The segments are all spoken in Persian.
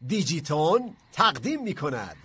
دیجیتون تقدیم می کند.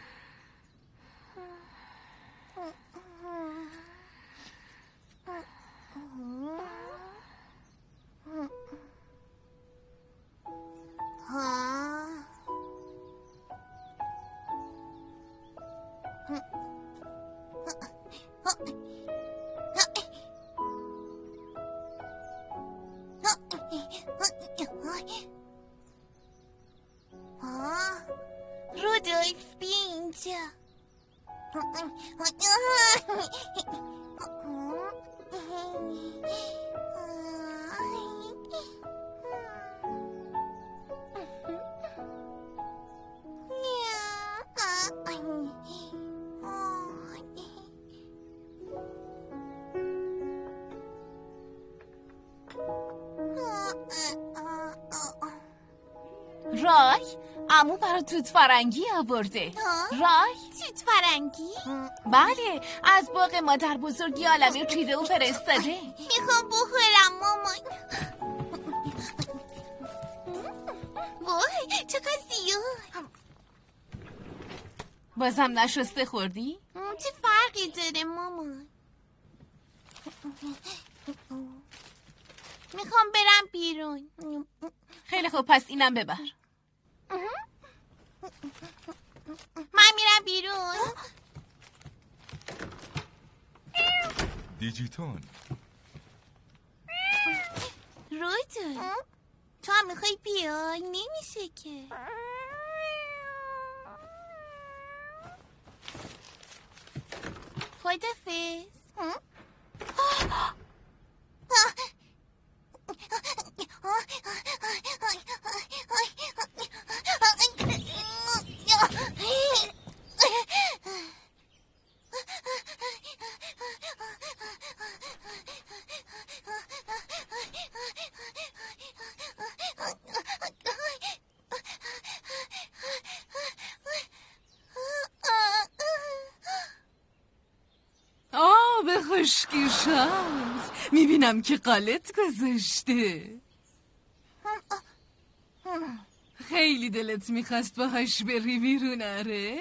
رودولف بی اینجا. رای، عمو برای توت فرنگی آورده. رای؟ توت فرنگی؟ بله، از باغ مادر بزرگی عالمی چیده و فرستاده. میخوام بخورم مامان. وای چقدر زیاد. بازم نشسته خوردی؟ چه فرقی داره مامان؟ میخوام برم بیرون. خیلی خوب، پس اینم ببر. من میرم بیرون. دیجیتون. رودولف تو هم میخوای بیای؟ نمیشه که. خدافظ. به خشکی شمس، میبینم که قالت گذاشته. خیلی دلت میخواست باهاش بری بیرون؟ آره؟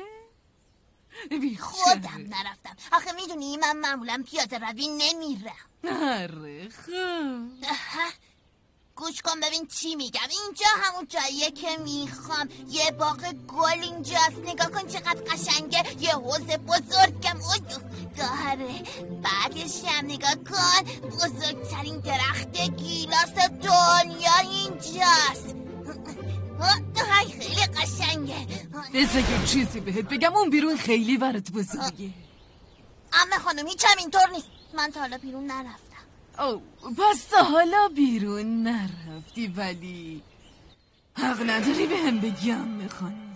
خودم نرفتم. آخه میدونی من معمولا پیاده روی نمیرم. آره خوب. گوش کن ببین چی میگم. اینجا همون جاییه که میخوام. یه باغ گل اینجاست. نگاه کن چقدر قشنگه. یه حوض بزرگم داره. بعدش هم نگاه کن بزرگترین درخت گیلاس دنیا اینجاست. خیلی قشنگه. بذار یه چیزی بهت بگم، اون بیرون خیلی برات بزرگه. عمه خانم هیچ هم اینطور نیست. من تا حالا بیرون نرفتم. پس تا حالا بیرون نرفتی، ولی حق نداری به هم بگی عمه خانم.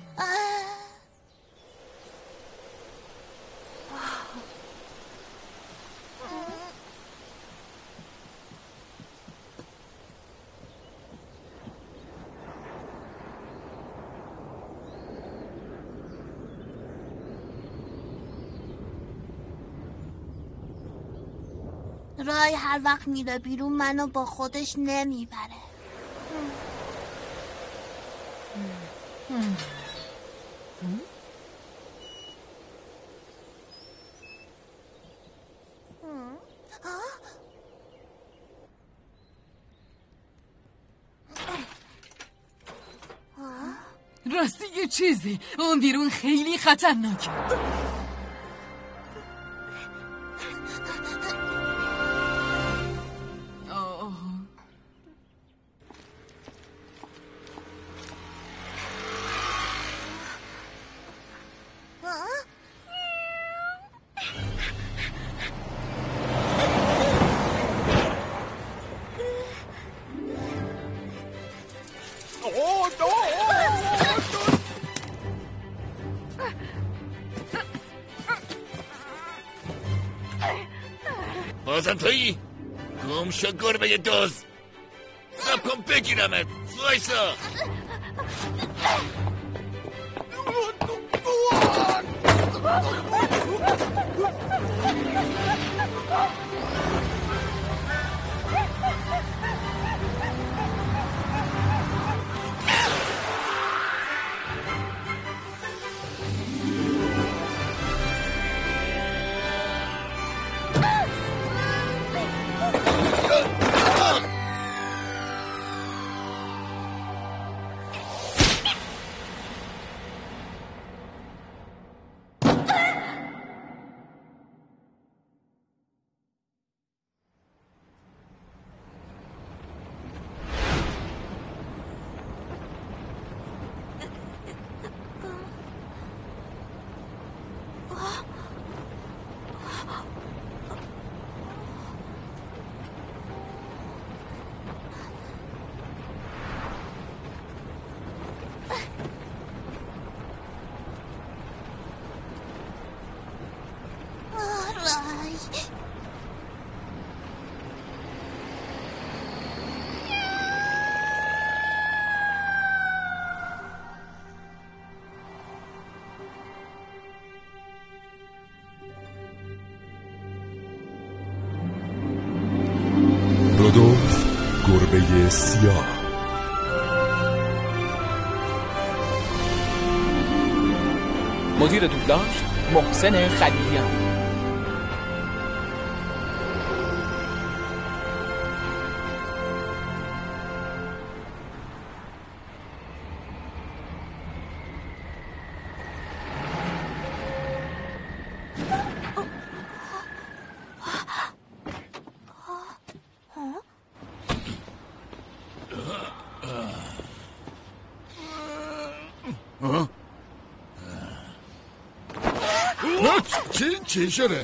رای هر وقت میره بیرون منو با خودش نمیبره. راستی یه چیزی، اون بیرون خیلی خطرناکه. بازم تویی؟ گم شو گربه دوز. صبر کن بگیرمت. وایسا. رودولف گربه سیاه. مدیر دوبلاژ محسن خلیلیان. چی شده؟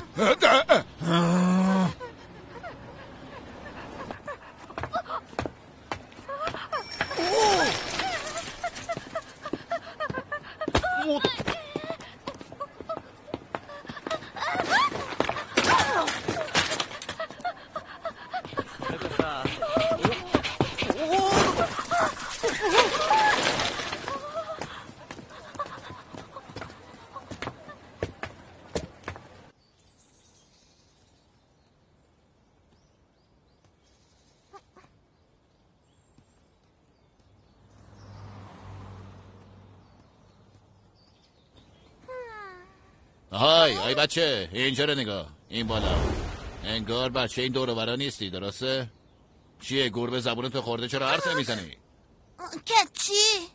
های بچه، اینجا رو نگاه. این بالا. انگار بچه این دور و برا نیستی، درسته؟ چیه گربه زبونتو خورده؟ چرا حرف نمیزنی؟ که چی؟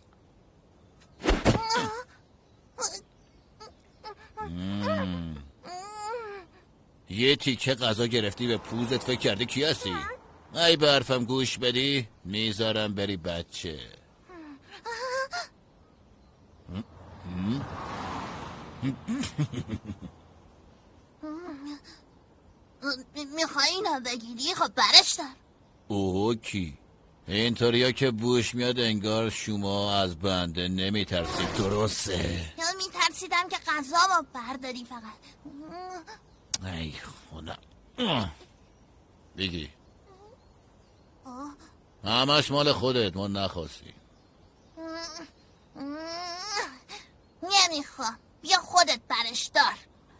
یه تیکه غذا گرفتی به پوزت، فکر کردی کی هستی؟ ای به حرفم گوش بدی میذارم بری بچه. میخوای اینو بگیری؟ خب برش دار. اوه کی؟ اینطوریا که بوش میاد انگار شما از بنده نمیترسید، درسته؟ یا میترسیدم که غذامو برداری فقط. ای خدا. بگی همش مال خودت، ما نخواستی. نمیخوام، بیا خودت برش دار.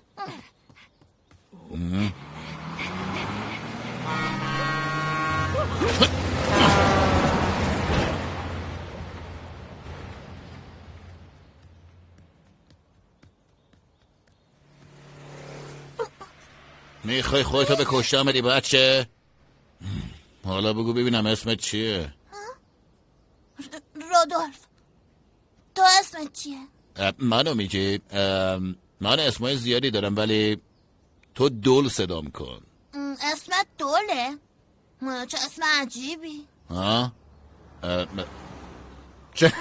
میخوای خودتو به کشتن بدی بچه؟ حالا بگو ببینم اسمت چیه؟ رودولف. تو اسمت چیه؟ منو میگی؟ من اسمای زیادی دارم ولی تو دول صدام کن. اسمت دوله؟ چه اسم عجیبی. ها؟ چه؟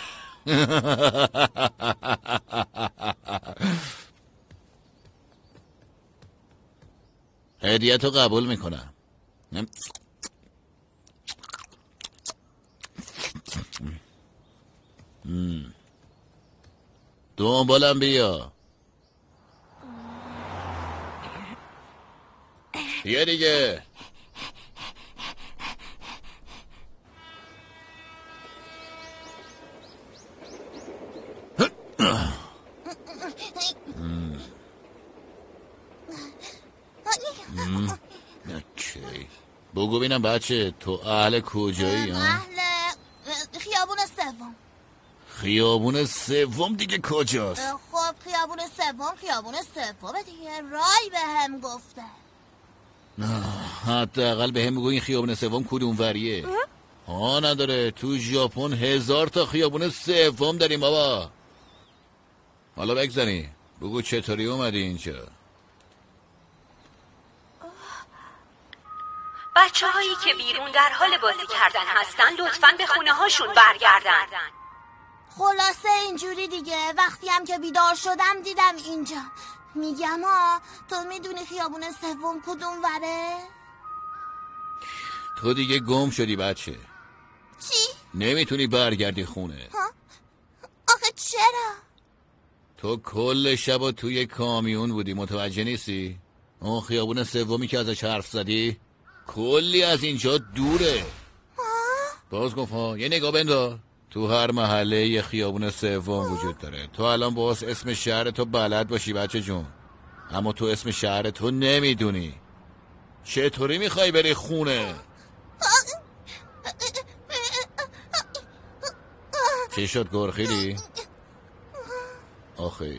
هدیه‌تو قبول میکنم. دنبالم بیا. بیا دیگه. بگو بینم بچه تو اهل کجایی؟ اهل خیابون سوم. خیابون سوم دیگه کجاست؟ خب خیابون سوم دیگه. رای به هم گفته. حداقل به هم بگو این خیابون سوم کدوم وریه؟ ها نداره، تو ژاپن 1000 تا خیابون سوم داریم بابا. حالا بگذاری بگو چطوری اومدی اینجا؟ بچه هایی که بیرون در حال بازی کردن هستن لطفاً به خونه هاشون برگردن. خلاصه اینجوری دیگه. وقتی هم که بیدار شدم دیدم اینجا. میگم تو میدونی خیابون سوم کدوم وره؟ تو دیگه گم شدی بچه. چی؟ نمیتونی برگردی خونه. آخه چرا؟ تو کل شب توی کامیون بودی، متوجه نیستی؟ اون خیابون سومی که ازش حرف زدی کلی از اینجا دوره. باز گفت یه نگاه بنداز، تو هر محله یه خیابون سوم وجود داره. تو الان باز اسم شهر تو بلد باشی بچه جون، اما تو اسم شهر تو نمیدونی. چطوری میخوای بری خونه؟ چی شد گرخیدی؟ آخه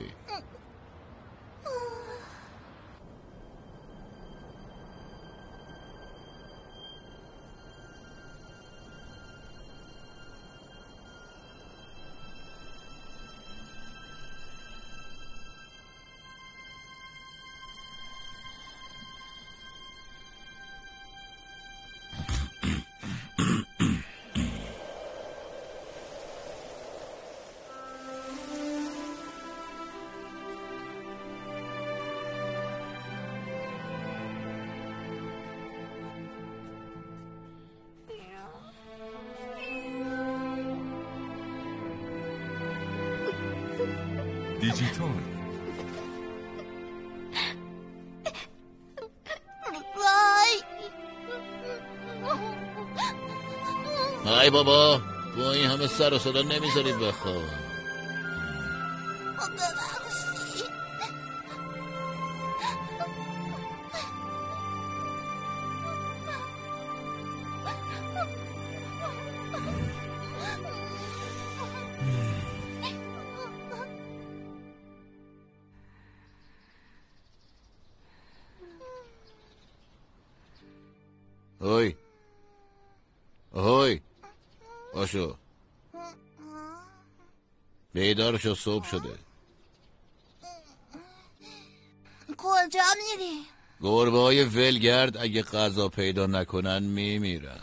دیجیتال. ای بابا، با این همه سر و صدا نمیذارید بخواب. اوی اوی باشو، بیدار شو، صبح شده. کجا میری؟ گربه های ولگرد اگه غذا پیدا نکنن میمیرن.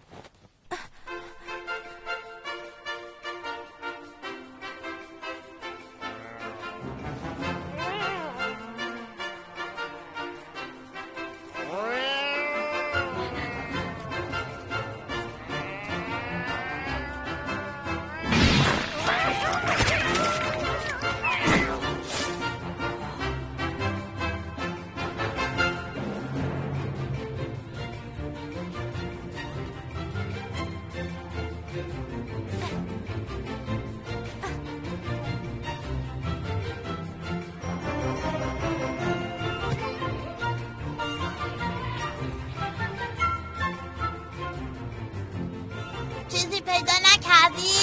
چیزی پیدا نکردی؟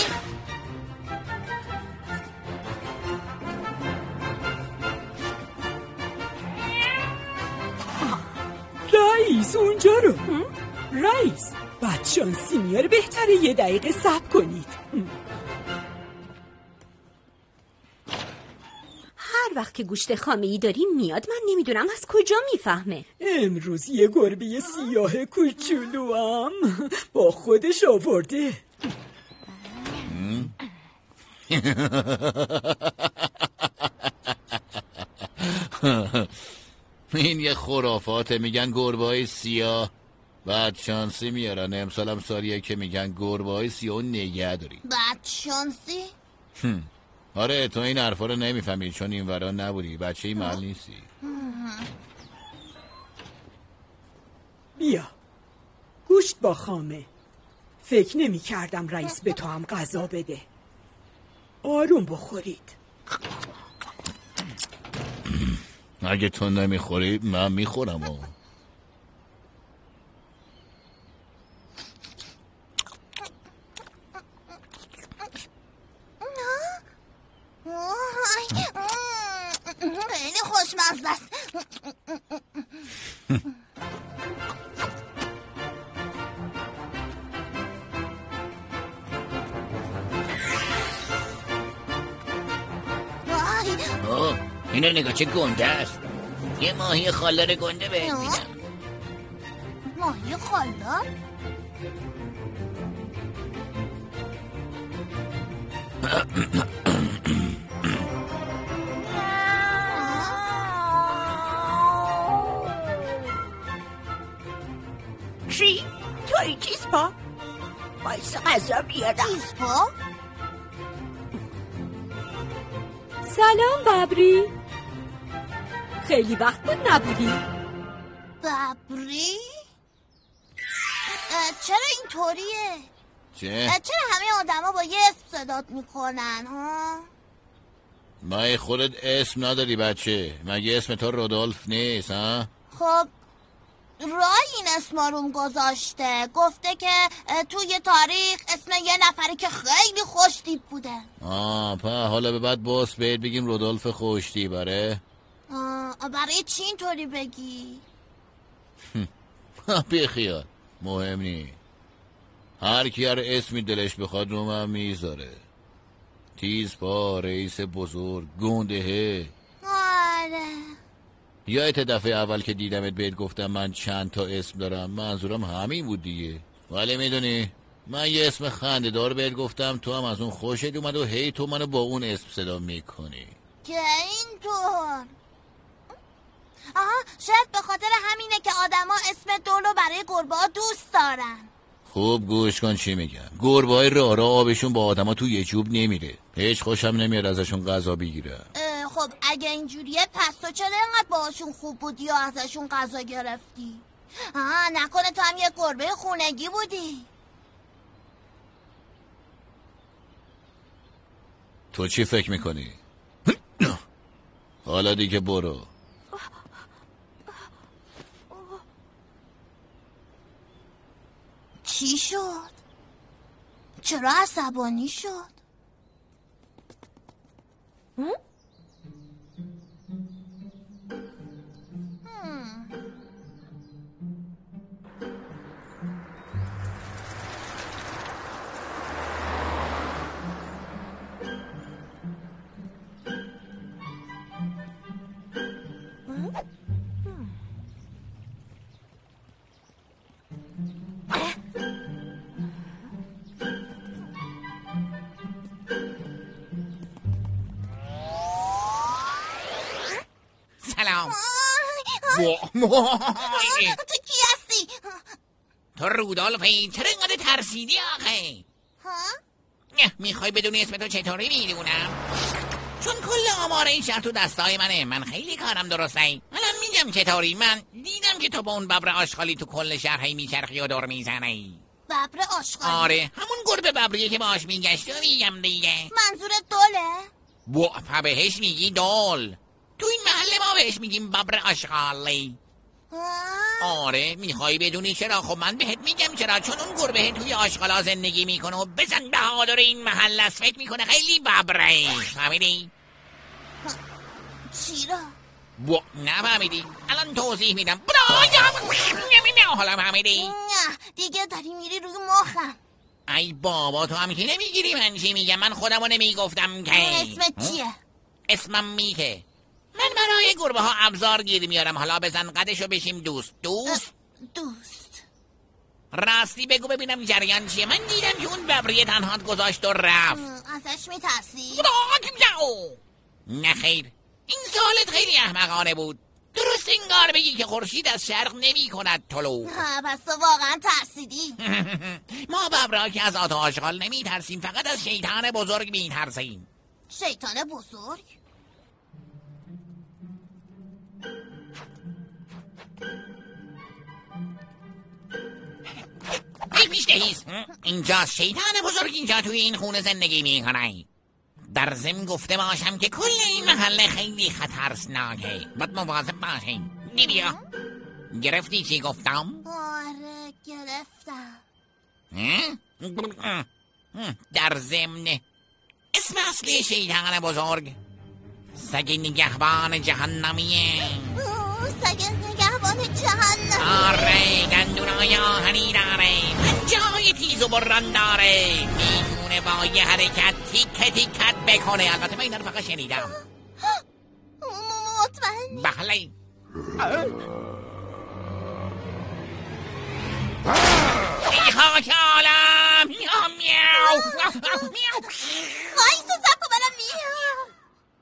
رئیس اونجا رو. رئیس بدشانسی میاره، بهتره یه دقیقه صبر کنید. هر وقت که گوشت خامه‌ای داریم میاد، من نمیدونم از کجا میفهمه. امروز یه گربه سیاه کوچولوام با خودش آورده. این یه خرافاته. میگن گربه‌های سیاه بدشانسی میارن. امسال هم سالیه که میگن گربه‌های سیاه نگه داری. بدشانسی؟ آره، تو این حرفا رو نمیفهمی چون این ورا نبودی، بچه ای محل نیستی. بیا گوشت با خامه. فکر نمی کردم رئیس به تو هم غذا بده. آروم بخورید. اگه تو نمیخوری من میخورم. خیلی خوشمزه است. اینو نگاه چه گنده است. یه ماهی خالدار گنده بهت میدم. ماهی خالدار؟ چی؟ توی چیز پا؟ بایستا غذا بیارم. چیز پا؟ سلام ببری. خیلی وقت بود نبودی. ببری؟ چرا اینطوریه؟ چرا همه آدما با یه اسم صدات میکنن ها؟ مگه خودت اسم نداری بچه؟ مگه اسم تو رودولف نیست ها؟ خب رای این اسم روم گذاشته، گفته که توی تاریخ اسم یه نفری که خیلی خوشتیپ بوده. حالا به بعد باس بهت بگیم رودولف خوشتیپ بره؟ برای چی اینطوری بگی؟ بیخیال مهم نی، هر کی هر اسمی دلش بخواد رو من میذاره. تیز پا، رئیس بزرگ، گندهه. آره یادت دفعه اول که دیدمت بهت گفتم من چند تا اسم دارم؟ منظورم همین بود دیگه. ولی میدونی من یه اسم خنده دار بهت گفتم، تو هم از اون خوشت اومد و هی تو منو با اون اسم صدا میکنی که اینطور. شاید به خاطر همینه که آدما اسم دولو برای گربه ها دوست دارن. خوب گوش کن چی میگم. گربه های راه آبشون با آدما تو یه جوب نمیره، هیچ خوشم نمیاد ازشون غذا بگیره. خب اگه اینجوریه پس تو چرا اینقدر باهاشون خوب بودی یا ازشون غذا گرفتی؟ نکنه تو هم یه گربه خونگی بودی؟ تو چی فکر میکنی؟ حالا دیگه برو. چی شد؟ چرا عصبانی شد؟ سلام. تو کی هستی؟ تو رودولفی، چرا اینقدر ترسیدی آخه؟ میخوای بدونی اسم تو چطوری میدونم؟ چون کل آمار این شهر تو دستای منه، من خیلی کارم درسته. الان میگم چطوری. من دیدم که تو با اون ببر آشغالی تو کل شهر هی میچرخی و دور میزنی. ببر آشغالی؟ آره، همون گربه ببریه که باهاش میگشت و میگم دیگه. منظورت دوله؟ پا بهش میگی دول. تو این محله ما بهش میگیم ببر آشغالی. آره، میخوای بدونی چرا؟ خب من بهت میگم چرا. چون اون گربه توی آشغالا زندگی میکنه و بزن بهادر این محله است، فکر میکنه خیلی ببره. فهمیدی؟ چی را؟ نفهمیدی؟ الان توضیح میدم. حالا فهمیدی؟ نه دیگه داری میری روی مخم. ای بابا، تو هم که نمیگیری من چی میگم. من خودمو نمیگفتم که. اسمت چیه؟ اسمم میکه. من برای گربه ها ابزار گیر میارم. حالا بزن قدشو بشیم دوست. راستی بگو ببینم جریان چیه. من دیدم که اون ببریه تنهات گذاشت و رفت. ازش میترسی؟ نه خیر، این سوالت خیلی احمقانه بود. درست انگار بگی که خورشید از شرق نمی کند طلوع. پس تو واقعا ترسیدی؟ ما ببرها که از آت آشغال نمی ترسیم، فقط از شیطان بزرگ می ترسیم. شیطان بزرگ؟ اینجا شیطان بزرگ اینجا توی این خونه زندگی میکنه. در ضمن گفته باشم که کل این محله خیلی خطرناکه، باید مواظب باشین. بیا گرفتی چی گفتم؟ آره گرفتم. در ضمن اسم اصلی شیطان بزرگ سگ نگهبان جهنمیه. سگ نگهبان جهنم؟ آره، دندونای آهنی داره، پنجه‌های تیز و بران داره، میتونه با یه حرکت تیکه تیکت بکنه. البته من اینا رو فقط شنیدم. مطمئنی؟ بله. ای خاک عالم. میاو. وایسا زب کن منم میام.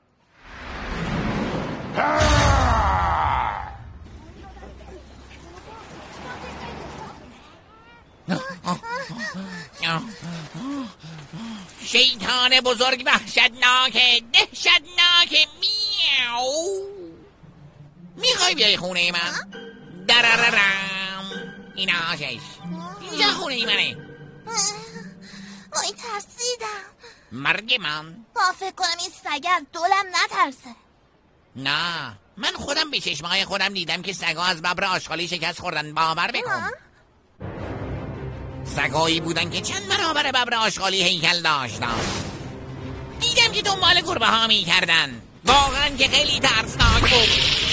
شیطان بزرگ وحشتناکه، دهشتناکه. میاو. میخوای بیای خونه من؟ درررم. این آشش اینجا خونه ای منه. وای ترسیدم. مرگ من؟ فکر کنم این سگه از دولم نترسه. نه، من خودم به چشمهای خودم دیدم که سگا از ببر آشغالی شکست خوردن. باور بکن. سگایی بودن که چند برابر ببر آشغالی هیکل داشتن. دیدم که دنبال گربه ها می کردن. واقعا که خیلی ترسناک بود.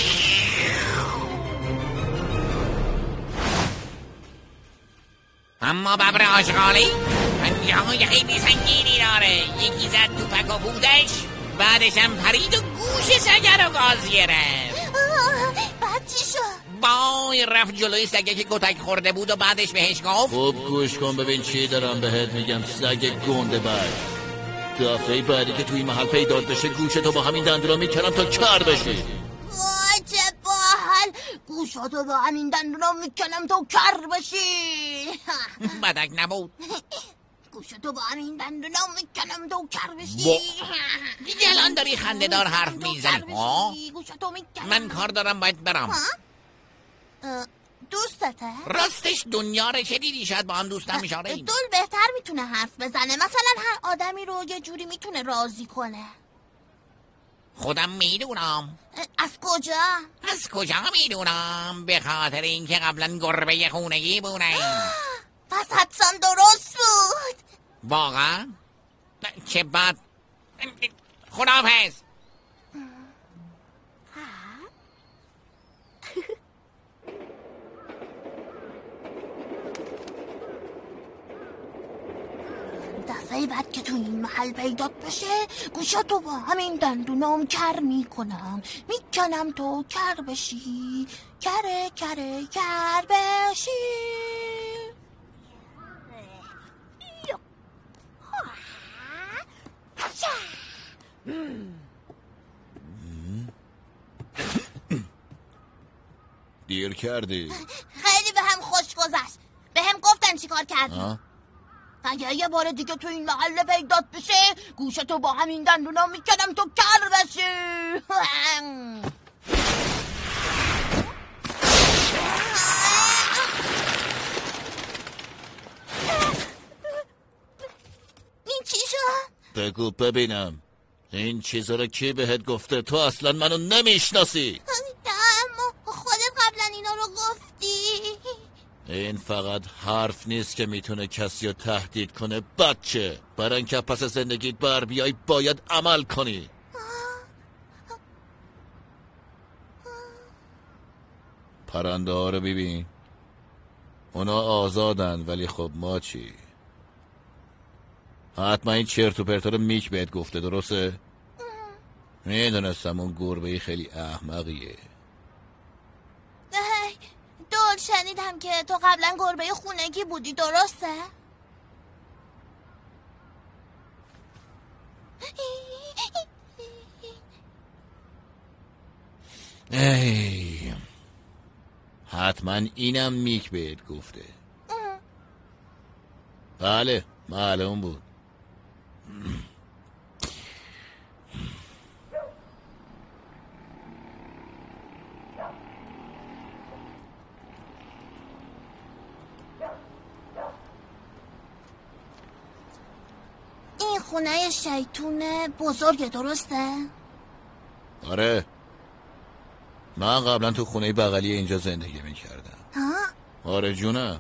اما ببر آشغالی پنجه‌های خیلی سنگینی داره. یکی زد تو پک و پوزش، بعدش هم پرید و گوش سگه رو گاز گرفت. بعد چی شد؟ وای، رفت جلوی سگه که کتک خورده بود و بعدش بهش گفت خوب گوش کن ببین چی دارم بهت میگم. سگ گنده بر دفعه بعدی که توی محل پیدات بشه گوشتو با همین دندونا میکنم تا کر بشی. وای چه باحال. گوشتو با همین دندونا میکنم تا کر بشی. بدک نبود. گوشتو با همین دندونا میکنم تا کر بشی. دیگه الان داری خنده دار حرف میزنی. من کار دارم باید برم. دوستته؟ راستش دنیا رو چه دیدی؟ شاید با هم دوستم میشاره. دول بهتر میتونه حرف بزنه. مثلا هر آدمی رو یه جوری میتونه راضی کنه. خودم میدونم. از کجا؟ از کجا میدونم؟ به خاطر اینکه قبلا گربه خونگی بودم. پس حدسم درست بود. واقعا؟ چه بد. خداحافظ. دفعه بعد که تو این محل پیدات بشه گوشاتو با همین دندونام کر میکنم. میکنم تو کر بشی. کره کره کر بشی. دیر کردی. خیلی به هم خوش گذشت. به هم گفتن چی کار کردی. اگه یه بار دیگه تو این محله پیدات بشه گوشتو با همین دندونا میکنم تو کر بشی. این چی شد؟ بگو ببینم این چیزا رو کی بهت گفته؟ تو اصلا منو نمیشناسی. اما خودت قبلا اینا رو گفتی. این فقط حرف نیست که میتونه کسی رو تهدید کنه بچه. برای اینکه پس زندگیت بر بیای باید عمل کنی. پرنده ها رو ببین، اونا آزادن، ولی خب ما چی؟ حتما این چرت و پرتا رو میک بهت گفته، درسته؟ میدونستم اون گربه‌ای خیلی احمقیه. دول شنیدم که تو قبلا گربه خونگی بودی، درسته؟ ای حتما اینم میک بهت گفته. بله معلوم بود. این خونه شیطون بزرگه، درسته؟ آره، من قبلا تو خونه بغلی اینجا زندگی میکردم. آره جونم.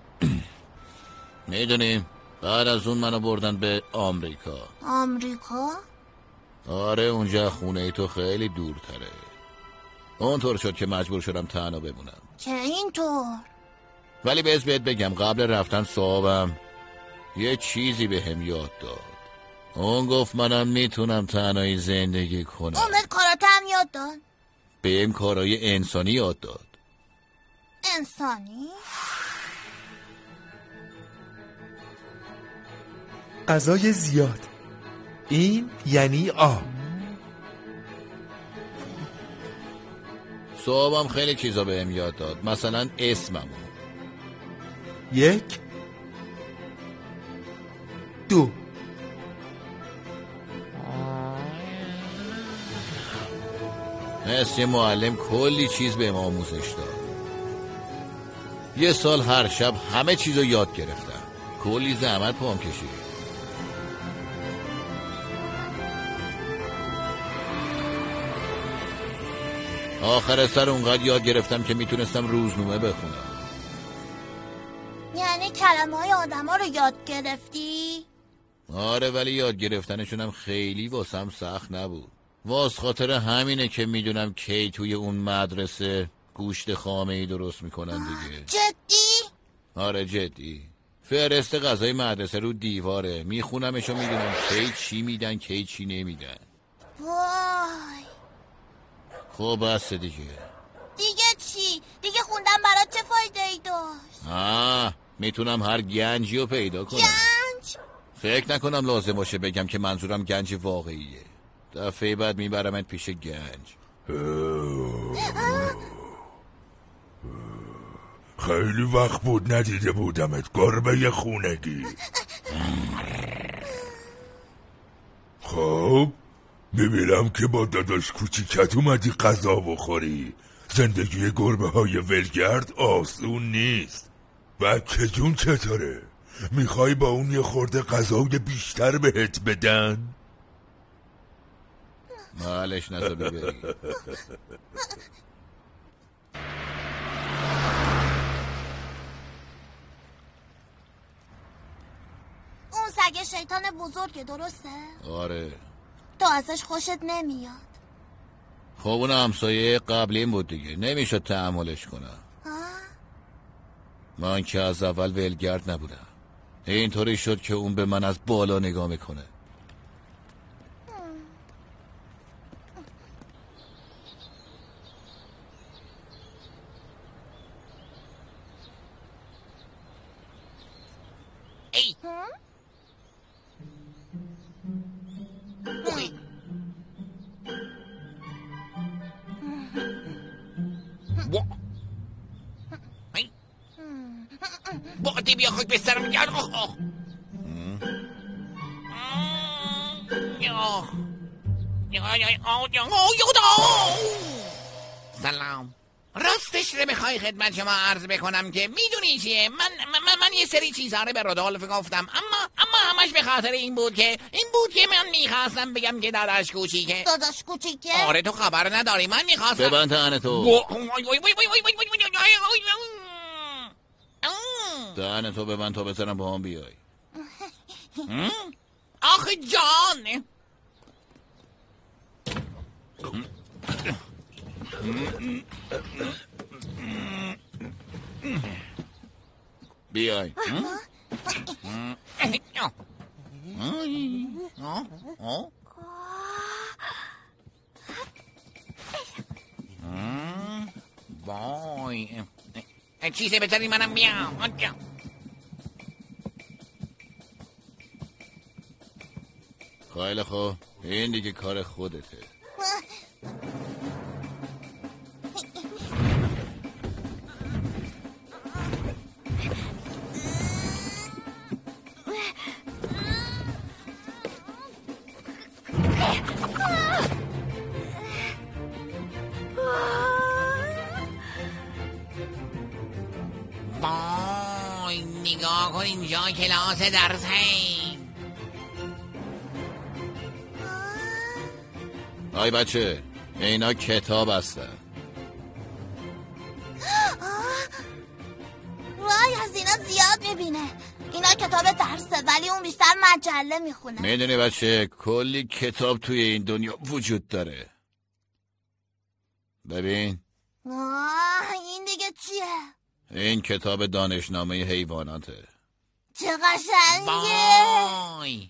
میدونیم بعد از اون منو بردن به آمریکا. آمریکا؟ آره اونجا خونه تو خیلی دورتره. اونطور شد که مجبور شدم تنها بمونم. که اینطور؟ ولی بهت بگم قبل رفتن صاحبم یه چیزی به هم یاد داد. اون گفت منم میتونم تنهایی زندگی کنم. اون کارات هم یاد داد؟ بهم کارای انسانی یاد داد. انسانی؟ غذای زیاد، این یعنی آب. صاحبم خیلی چیزا بهم یاد داد، مثلا اسممو. 1 2 مثل معلم کلی چیز بهم آموزش داد. یه سال هر شب همه چیزو یاد گرفتم. کلی زحمت پام کشید. آخر سر اونقدر یاد گرفتم که میتونستم روزنامه بخونم. یعنی کلمه های آدم ها رو یاد گرفتی؟ آره، ولی یاد گرفتنشونم خیلی واسم سخت نبود. واس خاطر همینه که میدونم کی توی اون مدرسه گوشت خامه‌ای درست میکنن دیگه. جدی؟ آره جدی. فهرست غذای مدرسه رو دیواره، میخونمش و میدونم کی چی میدن کی چی نمیدن. وای. خب بس دیگه. دیگه چی؟ دیگه خوندن برات چه فایده ای داشت؟ میتونم هر گنجی رو پیدا کنم. گنج؟ فکر نکنم لازم باشه بگم که منظورم گنج واقعیه. دفعه بعد میبرمت پیش گنج. خیلی وقت بود ندیده بودمت گربه خونگی. خب میبینم که با داداش کوچیکت اومدی غذا بخوری. زندگی گربه های ولگرد آسون نیست. بچه جون چطوره؟ میخوای با اون یه خورده غذای بیشتر بهت بدن؟ مالش نزا ببری. اون سگ شیطان بزرگه، درسته؟ آره. تو ازش خوشت نمیاد؟ خب اون همسایه قبلیم بود دیگه، نمیشد تحملش کنم. من که از اول ولگرد نبودم. اینطوری شد که اون به من از بالا نگاه میکنه. ای باقی بیا خاک بسترم گرد. سلام. راستش رو بخوای خدمت شما عرض بکنم که میدونی چیه، من یه سری چیزها رو به رودولف گفتم، اما همش به خاطر این بود که من میخواستم بگم که داداش کوچیکه. داداش کوچیکه؟ آره تو خبر نداری، من میخواستم. ببند دهن تو. دهن تو ببند تا بزنم با هم بیای. آخه جان بیای. وای چیزی بذاری منم بیام. خیلی خوب، این دیگه کار خودته. وای نگاه کن اینجا کلاس درس هی. آی بچه، اینا کتاب هستن. وای از اینا زیاد میبینه. اینا کتاب درسه ولی اون بیشتر مجله میخونه. میدونی بچه کلی کتاب توی این دنیا وجود داره. ببین این دیگه چیه؟ این کتاب دانشنامه حیواناته. چه قشنگه. وای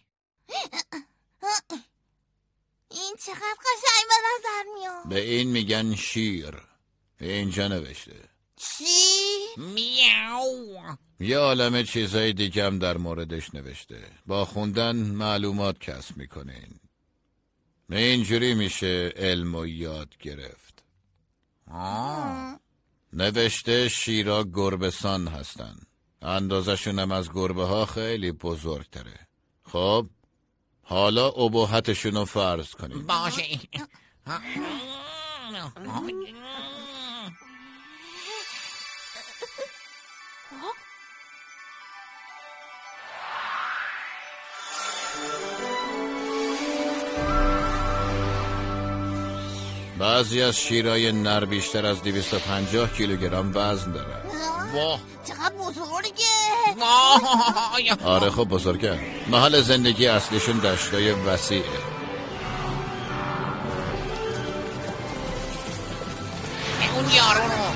این چقدر قشنگ به نظر میاد. به این میگن شیر. اینجا نوشته چی؟ میاو. یه عالمه چیزای دیگه هم در موردش نوشته. با خوندن معلومات کسب میکنین. اینجوری میشه علمو یاد گرفت. نوشته شیرا گربه‌سان هستن. اندازشون هم از گربه ها خیلی بزرگتره. خب حالا اباحتشون رو فرض کنیم. باشه. بعضی از شیرای نر بیشتر از 250 کیلوگرم وزن دارن. واه چقدر بزرگه. آره خب بزرگه. محل زندگی اصلیشون دشتای وسیعه. اون یارو رو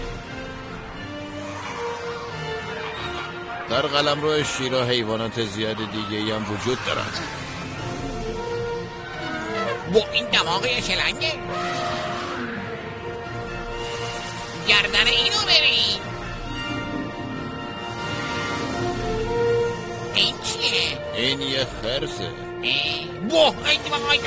در قلمرو شیرا حیوانات زیاد دیگه هم وجود دارن. با این دماغ شلنگه. گردن اینو ببین. این چیه؟ این یه خرسه. واه ای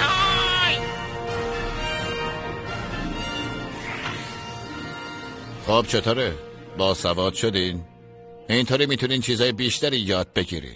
خب چطوره؟ با سواد شدین؟ اینطوری میتونین چیزای بیشتری یاد بگیرین.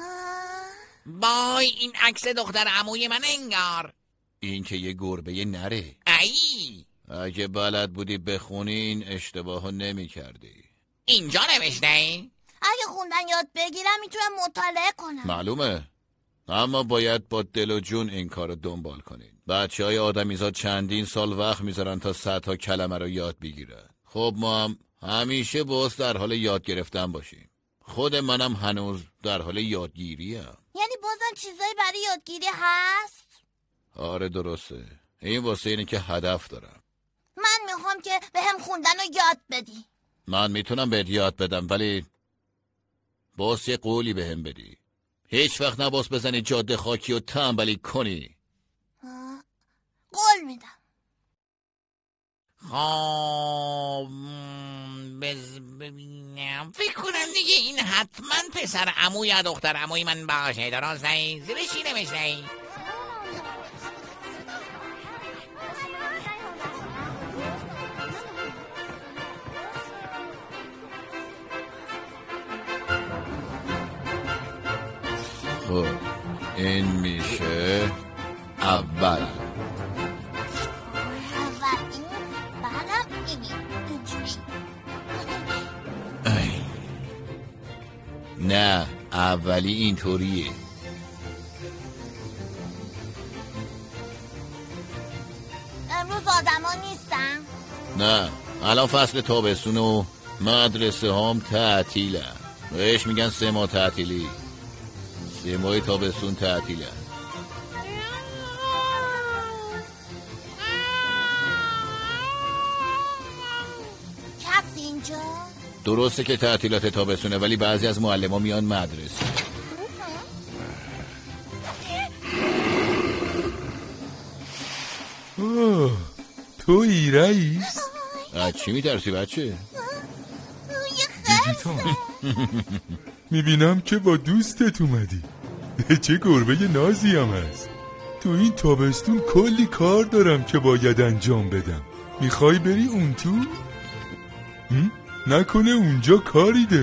بای این عکس دختر عموی من انگار. این که یه گربه نره. ای اگه بلد بودی بخونی این اشتباهو نمی کردی. اینجا نوشته ای؟ اگه خوندن یاد بگیرم میتونم مطالعه کنم. معلومه، اما باید با دل و جون این کارو دنبال کنین. بچه‌های آدمیزاد چندین سال وقت میذارن تا صدها کلمه رو یاد بگیرن. خب ما هم همیشه باز در حال یاد گرفتن باشیم. خود منم هنوز در حال یادگیریم. یعنی بازم چیزایی برای یادگیری هست؟ آره درسته. این واسه اینه که هدف دارم. من میخوام که بهم خوندن رو یاد بدی. من میتونم بهت یاد بدم ولی باز یه قولی بهم بدی. هیچ وقت نباس بزنی جاده خاکی و تنبلی کنی. قول میدم. خب ببینم فکر کنم دیگه این حتما پسر عمو یا دختر عموی من باشه. درسته؟ زیرش چی نوشته؟ خب این میشه اول. نه اولی اینطوریه. امروز آدما نیستن؟ نه الان فصل تابستون و مدرسه هم تعطیلن. بهش میگن 3 ماه تعطیلی. 3 ماه تابستون تعطیلن. کسی اینجا؟ درسته که تعطیلات تابستونه ولی بعضی از معلم ها میان مدرسه. تویی رئیس؟ از چی میترسی بچه؟ میبینم که با دوستت اومدی. چه گربه نازی هم هست. تو این تابستون کلی کار دارم که باید انجام بدم. میخوای بری اون تو؟ نکنه اونجا کاری داری؟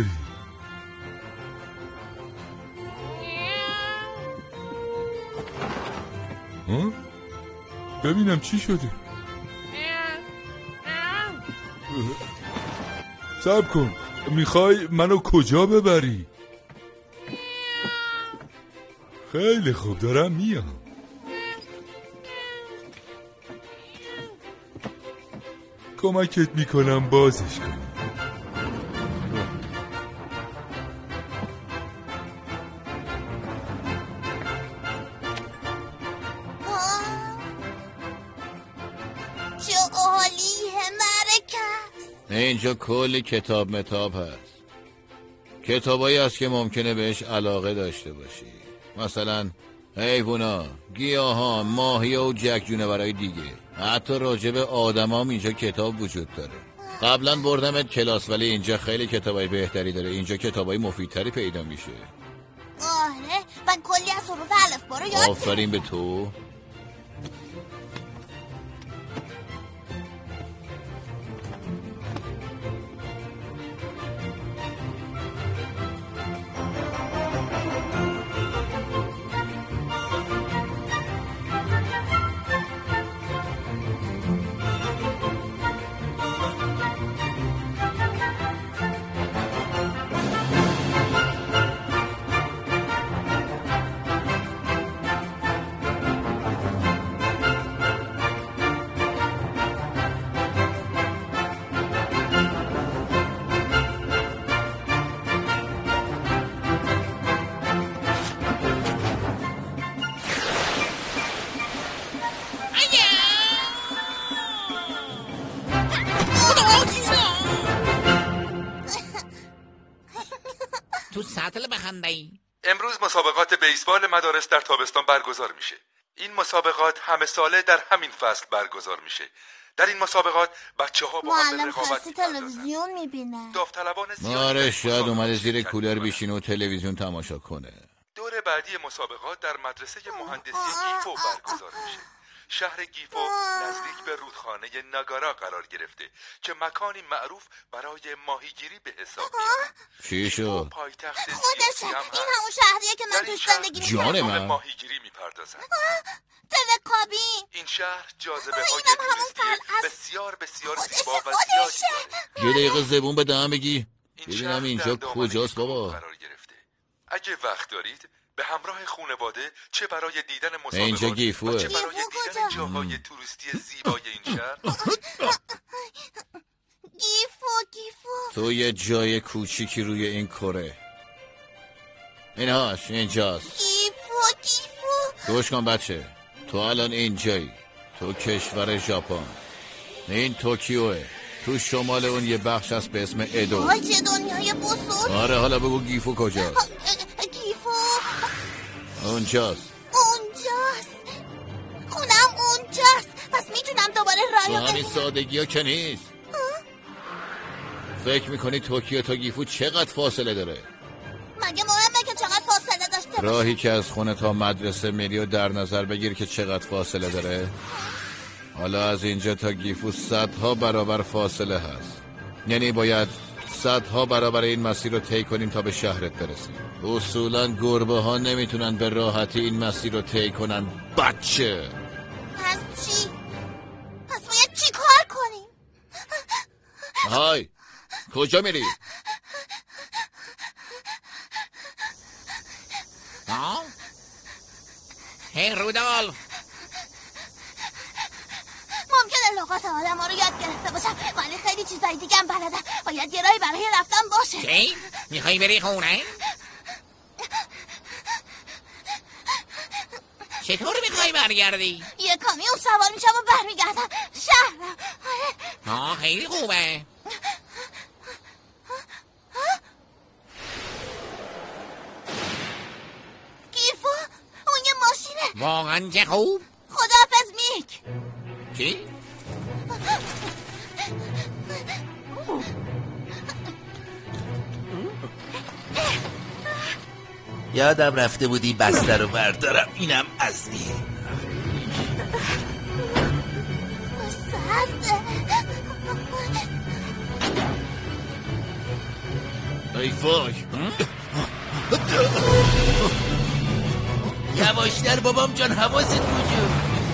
ببینم چی شده. صبر کن، میخوای منو کجا ببری؟ خیلی خوب دارم میام. کمکت میکنم بازش کنم. چه عالیه مرکز. اینجا کلی کتاب متاب هست. کتابایی هست که ممکنه بهش علاقه داشته باشی. مثلا حیوونا، گیاهان، ماهی و جک جونورای دیگه. حتی راجع به آدمام اینجا کتاب وجود داره. قبلا بردمت کلاس ولی اینجا خیلی کتابای بهتری داره. اینجا کتابای مفیدتری پیدا میشه. آره من کلی از حروف الفبا رو یاد. آفرین به تو. باطل بخنده. امروز مسابقات بیسبال مدارس در تابستان برگزار میشه. این مسابقات همه ساله در همین فصل برگزار میشه. در این مسابقات بچه‌ها با هم به رقابت تلویزیون میبینه. داوطلبان ماره شاید اومده زیر کولر بشینه و تلویزیون تماشا کنه. دور بعدی مسابقات در مدرسه مهندسی گیفو برگزار میشه. شهر گیفو نزدیک به رودخانه ناگارا قرار گرفته که مکانی معروف برای ماهیگیری به حساب میاد. چی شد؟ خودشه. این همون شهریه که من توش زندگی میکنم. جان من. ماهیگیری میپردازن. تلکابین. این شهر جاذبه های توریستی بسیار زیبا و زیادی. یه دقیقه زبون به دهن بگی. ببینم اینجا کجاست بابا. اگه وقت دارید به همراه خانواده چه برای دیدن مسابقات اینجا گیفوه. چه برای دیدن جاهای توریستی زیبای این شهر. گیفو. تو یه جای کوچیکی روی این کره. اینهاش اینجاست. گیفو. گوش کن بچه، تو الان اینجایی، تو کشور ژاپن. این توکیوه. تو شمال اون یه بخش هست به اسم ادو. چه دنیای بزرگ. آره حالا بگو گیفو کجاست؟ گیفو اونجاست. خونم اونجاست. پس میتونم دوباره راه همین سادگی ها که نیست. فکر میکنی توکیو تا گیفو چقدر فاصله داره؟ مگه مهمه که چقدر فاصله داشته باشه؟ راهی که از خونه تا مدرسه میری و در نظر بگیر که چقدر فاصله داره. حالا از اینجا تا گیفو صدها برابر فاصله هست. یعنی باید صدها برابر این مسیر رو طی کنیم تا به شهرت برسیم. اصولا گربه ها نمیتونن به راحتی این مسیر رو طی کنن بچه. پس چی؟ پس باید چی کار کنیم؟ های کجا میری؟ هی رودولف، ممکنه لغات آدم ها رو یاد گرفته باشم ولی خیلی چیزای دیگه هم بلدم. باید یه راهی برای رفتن باشه. چی؟ میخوای بری خونه؟ چطور میخوای برگردی؟ یه کامیون سوار میشم و برمیگردم شهرم. خیلی خوبه. گیفو اون یه ماشینه. واقعا چه خوب. خداحافظ میک. چی؟ یادم رفته بودی بسته رو بردارم. اینم از این. ای وای. یواشتر بابام جان، حواست کجا؟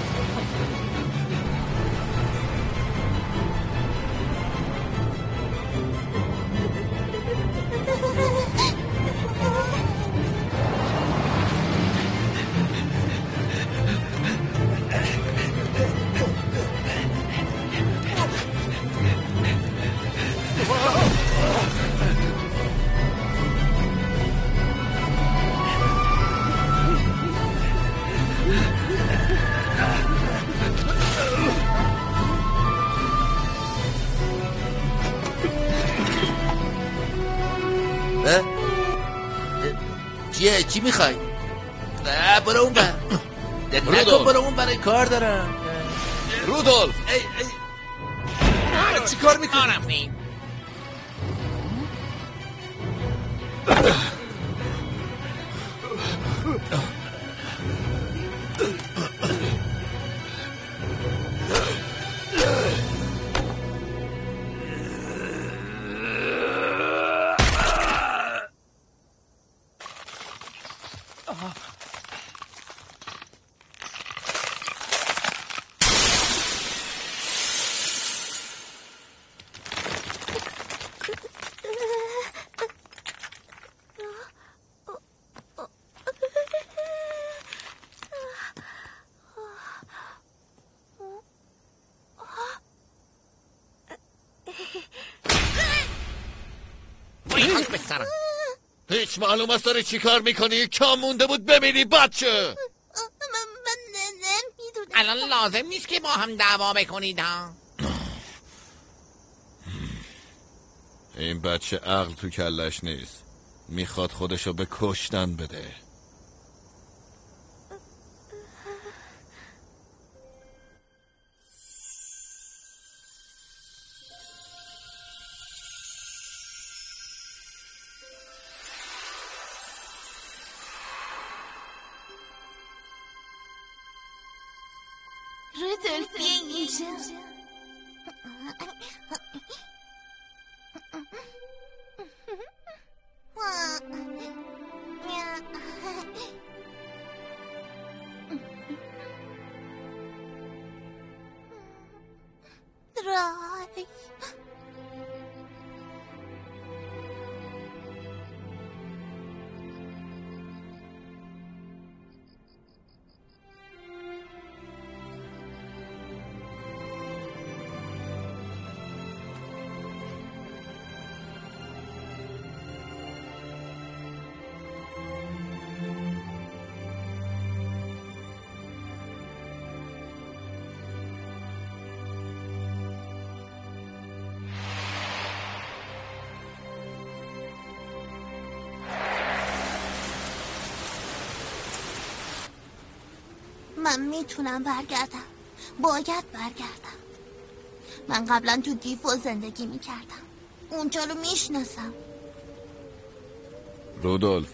چی میخوای؟ برو اون بر. نکن برو اون برای کار دارم. رودولف چی کار میکنی؟ هیچ معلوم است داری چی کار میکنی؟ کم مونده بود ببینی بچه. من نمیدونم. الان لازم نیست که با هم دعوا بکنید ها. این بچه عقل تو کلش نیست. میخواد خودشو به کشتن بده. رودولف بیا اینجا. رای من میتونم برگردم. باید برگردم. من قبلا تو گیفو زندگی میکردم. اونجا رو میشناسم. رودولف،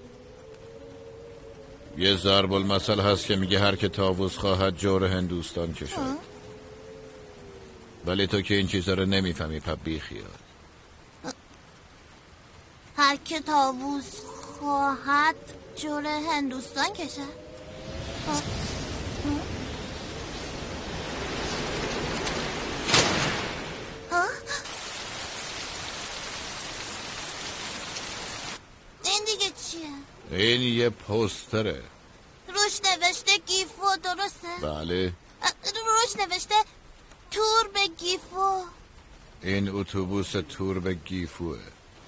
یه ضرب المثل هست که میگه هر که طاووس خواهد جور هندوستان کشد. ولی تو که این چیزا رو نمیفهمی، پس بیخیال. هر که طاووس خواهد جور هندوستان کشد. این دیگه چیه؟ این یه پوستره. روش نوشته گیفو، درسته؟ بله. روش نوشته تور به گیفو. این اتوبوس تور به گیفوه.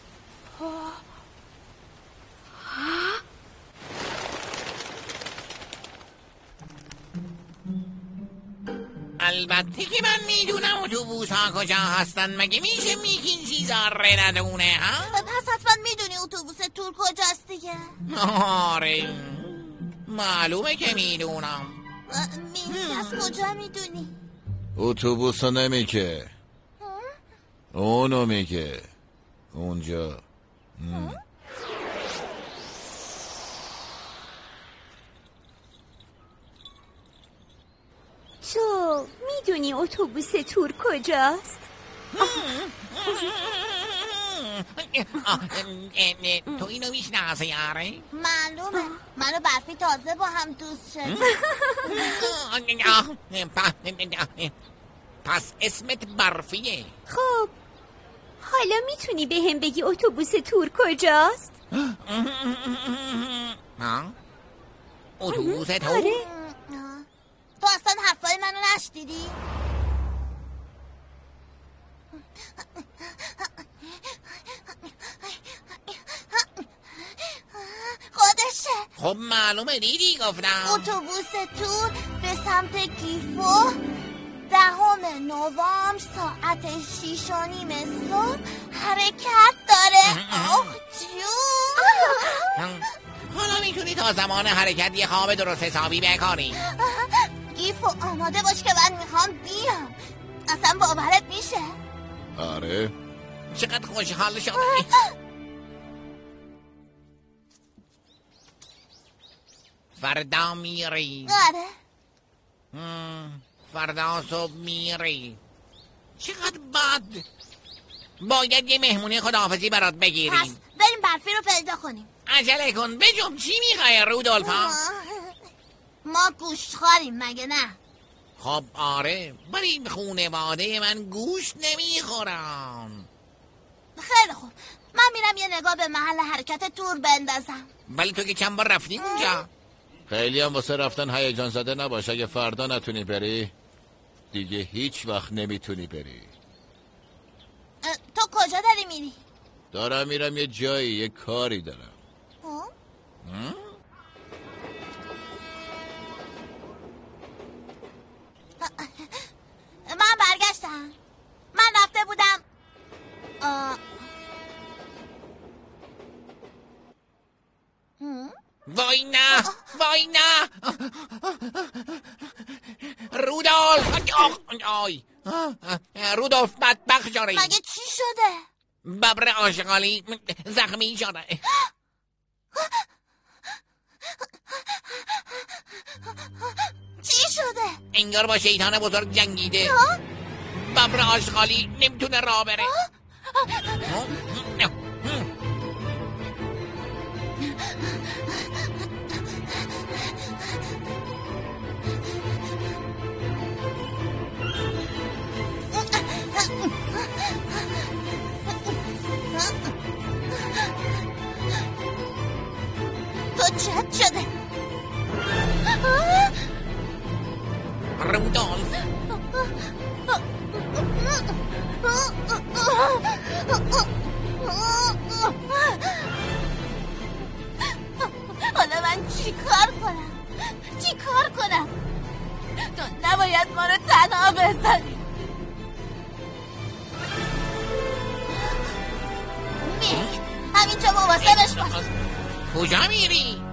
البته که من میدونم اتوبوس ها کجا هستن. مگه میشه میگین چیزا ره ندونه ها؟ پس حتما میدونی اتوبوس تور کجاست دیگه. آره معلومه که میدونم. میگی از کجا میدونی؟ اتوبوس نمیگه، اونو میگه. اونجا. تو میدونی اتوبوس تور کجاست؟ تو اینو میشناسه یاره؟ معلومه. من و برفی تازه با هم دوست شدیم. پس اسمت برفیه. خب حالا میتونی به هم بگی اتوبوس تور کجاست؟ اتوبوس تور؟ آره. تو اصلا حرفای منو نشنیدی؟ خودشه. خب معلومه، دیدی گفتم. اتوبوس تور به سمت گیفو 10 نوامبر ساعت 6:30 صبح حرکت داره. آخ جون. حالا میتونی تا زمان حرکت یه خواب درست حسابی بکنی. گیفو آماده باش که من میخوام بیام. اصلا باورت میشه؟ آره. چقدر خوشحال شدم. فردا میری؟ آره. فردا صبح میری؟ چقدر بد. باید یه مهمونی خداحافظی برات بگیریم. پس بریم برفی رو پیدا کنیم. عجله کن بجم. چی میخوای رودولفا؟ ما گوشتخواریم مگه نه؟ خب آره، ولی خونواده من گوشت نمیخورن. خیلی خوب، من میرم یه نگاه به محل حرکت تور بندازم. ولی تو که چند بار رفتی اونجا. خیلی هم واسه رفتن هیجان زده نباش. اگه فردا نتونی بری دیگه هیچ وقت نمیتونی بری. تو کجا داری میری؟ دارم میرم یه جایی، یه کاری دارم. من برگشتم. من رفته بودم وای نه وای نه رودولف آی رودولف بدبخت شده. مگه چی شده؟ ببر آشغالی زخمی شده. چی شده؟ انگار با شیطان بزرگ جنگیده. ببر آشغالی نمیتونه راه بره. تو چت شده رودولف. حالا من چی کار کنم؟ تو نباید ما رو تنها بذاری. میک همینجا مواظبش باش. کجا میری؟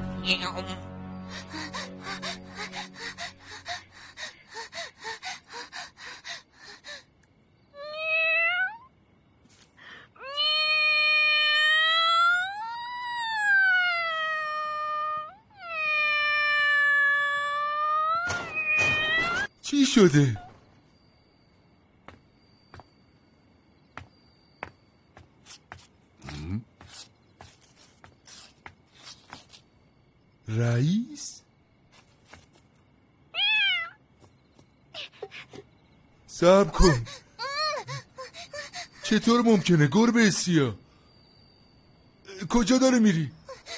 چی شده؟ رئیس؟ صبر کن. چطور ممکنه گربه سیاه؟ کجا داره میری؟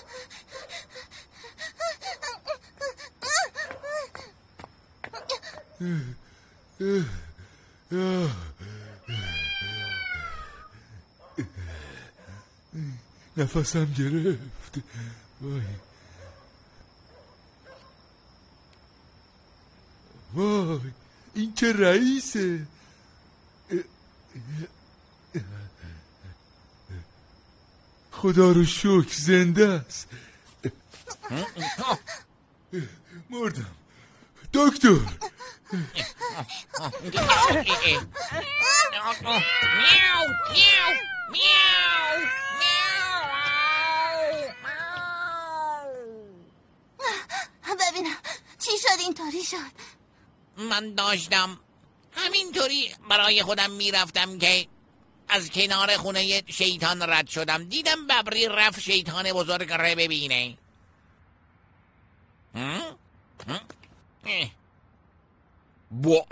نفسم گرفت. وای این که رئیسه. خدا رو شکر زنده است. مردم. دکتر ببینم چی شد اینطوری شد. من داشتم همینطوری برای خودم میرفتم که از کنار خونه شیطان رد شدم. دیدم ببری رفت شیطان بزرگ رو ببینه. بوا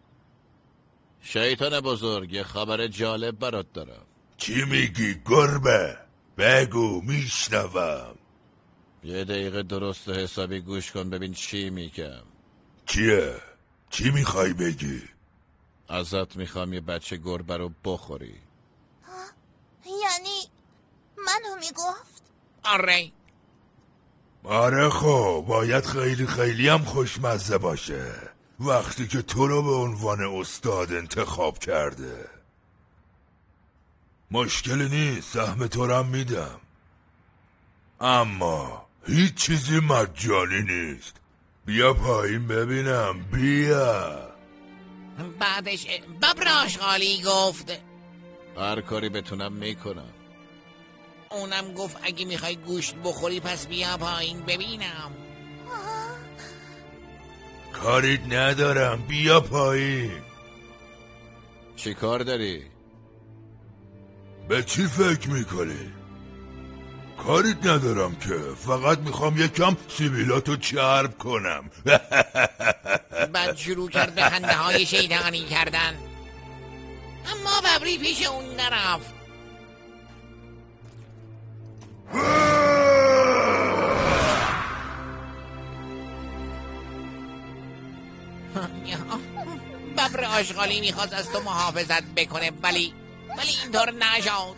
شیطان بزرگ یه خبر جالب برات دارم. چی میگی گربه؟ بگو میشنوم. یه دقیقه درست حسابی گوش کن ببین چی میگم. چیه؟ چی میخوای بگی؟ ازت میخوام یه بچه گربه رو بخوری. یعنی منو میگفت؟ آره خب باید خیلی هم خوشمزه باشه وقتی که تو رو به عنوان استاد انتخاب کرده. مشکلی نیست، سهم تو رو میدم، اما هیچ چیزی مجانی نیست. بیا پایین ببینم. بیا. بعدش ببر آشغالی گفت هر کاری بتونم میکنم. اونم گفت اگه میخوای گوشت بخوری پس بیا پایین ببینم. کاریت ندارم، بیا پایین. چی کار داری؟ به چی فکر میکنی؟ کاریت ندارم که، فقط میخوام یکم سیبیلاتو چرب کنم. بعد شروع کرد به خنده های شیطانی کردن، اما ببری پیش اون نرفت. ببر آشغالی میخواست از تو محافظت بکنه ولی اینطور نشد.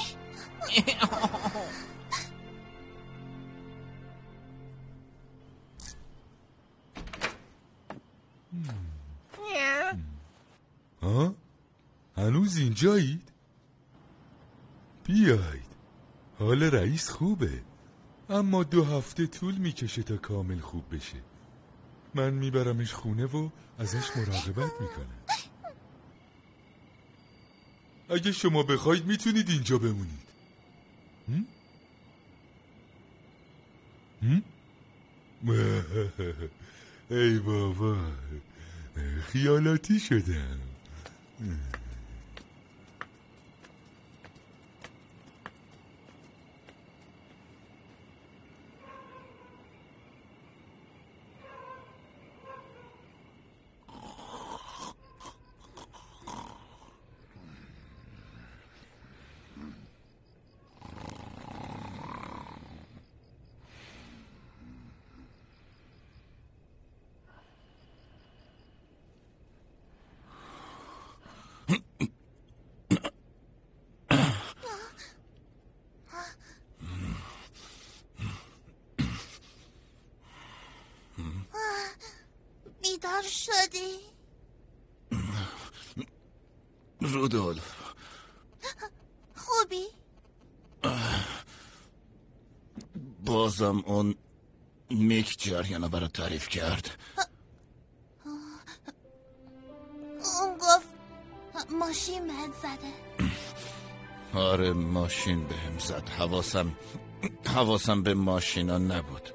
ها؟ هنوز اینجایید؟ بیاید، حال رئیس خوبه. اما 2 هفته طول میکشه تا کامل خوب بشه. من میبرمش خونه و ازش مراقبت میکنم. اگه شما بخواید میتونید اینجا بمونید. ای بابا، خیالاتی شدم. بیدار شدی؟ رودولف، خوبی؟ بازم اون میک جریانو برات تعریف کرد. اون گفت ماشین بهت زده. آره ماشین بهم زد. حواسم به ماشینا نبود.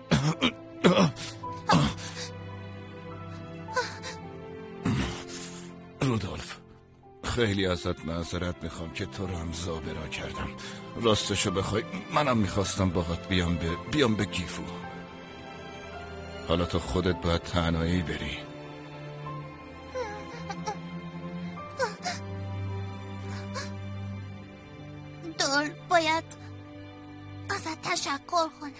رودولف، خیلی ازت معذرت میخوام که تو رو هم زابرا کردم. راستشو بخوای منم میخواستم باهات بیام به گیفو. حالا تو خودت باید تنهایی بری. دول، باید ازت تشکر کنم.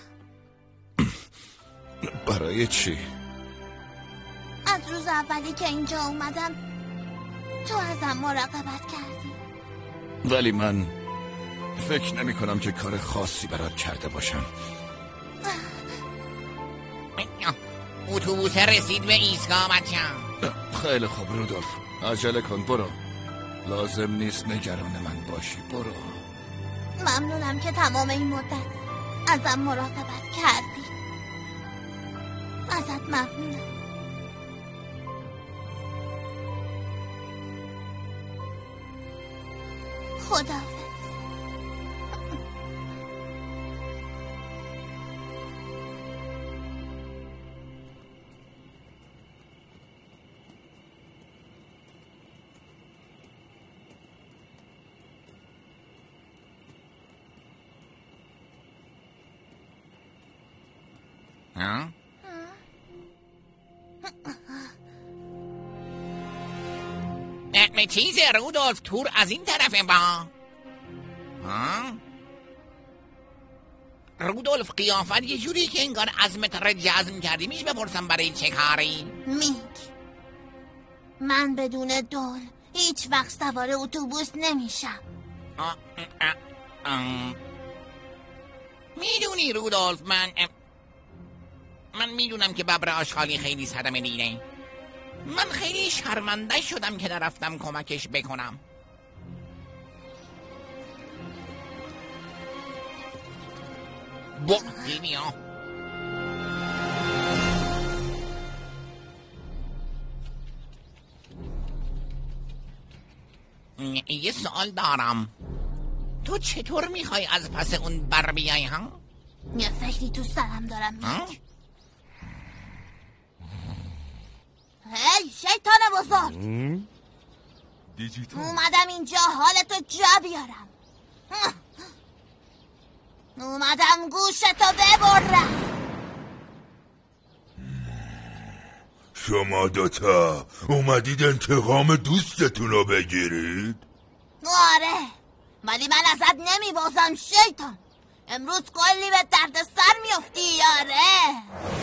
برای چی؟ از روز اولی که اینجا اومدم تو ازم مراقبت کردی. ولی من فکر نمی کنم که کار خاصی برات کرده باشم. اتوبوس رسید به ایستگاه بچم. خیلی خوب رودولف، عجله کن، برو. لازم نیست نگران من باشی، برو. ممنونم که تمام این مدت ازم مراقبت کردی. ازت ممنونم. خداحافظ. چیزه رودولف، تور از این طرفه با رودولف، قیافت یه جوری که انگار عزمت را جزم کردی. میشه بپرسم برای چه کاری؟ من بدون دول هیچ وقت سوار اتوبوس نمیشم. میدونی رودولف، من میدونم که ببر آشغالی خیلی صدمه دیده. من خیلی شرمنده شدم که نرفتم کمکش بکنم. دیدیا یه سوال دارم. تو چطور میخوای از پس اون بر بیای ها؟ یه فکری تو سرم دارم میگه. هی شیطان بزرگ، اومدم اینجا حالتو جا بیارم. اومدم گوشتو ببرم. شما دوتا اومدید انتقام دوستتون رو بگیرید؟ آره، ولی من ازت نمیبازم شیطان. امروز کلی به درد سر میافتی. آره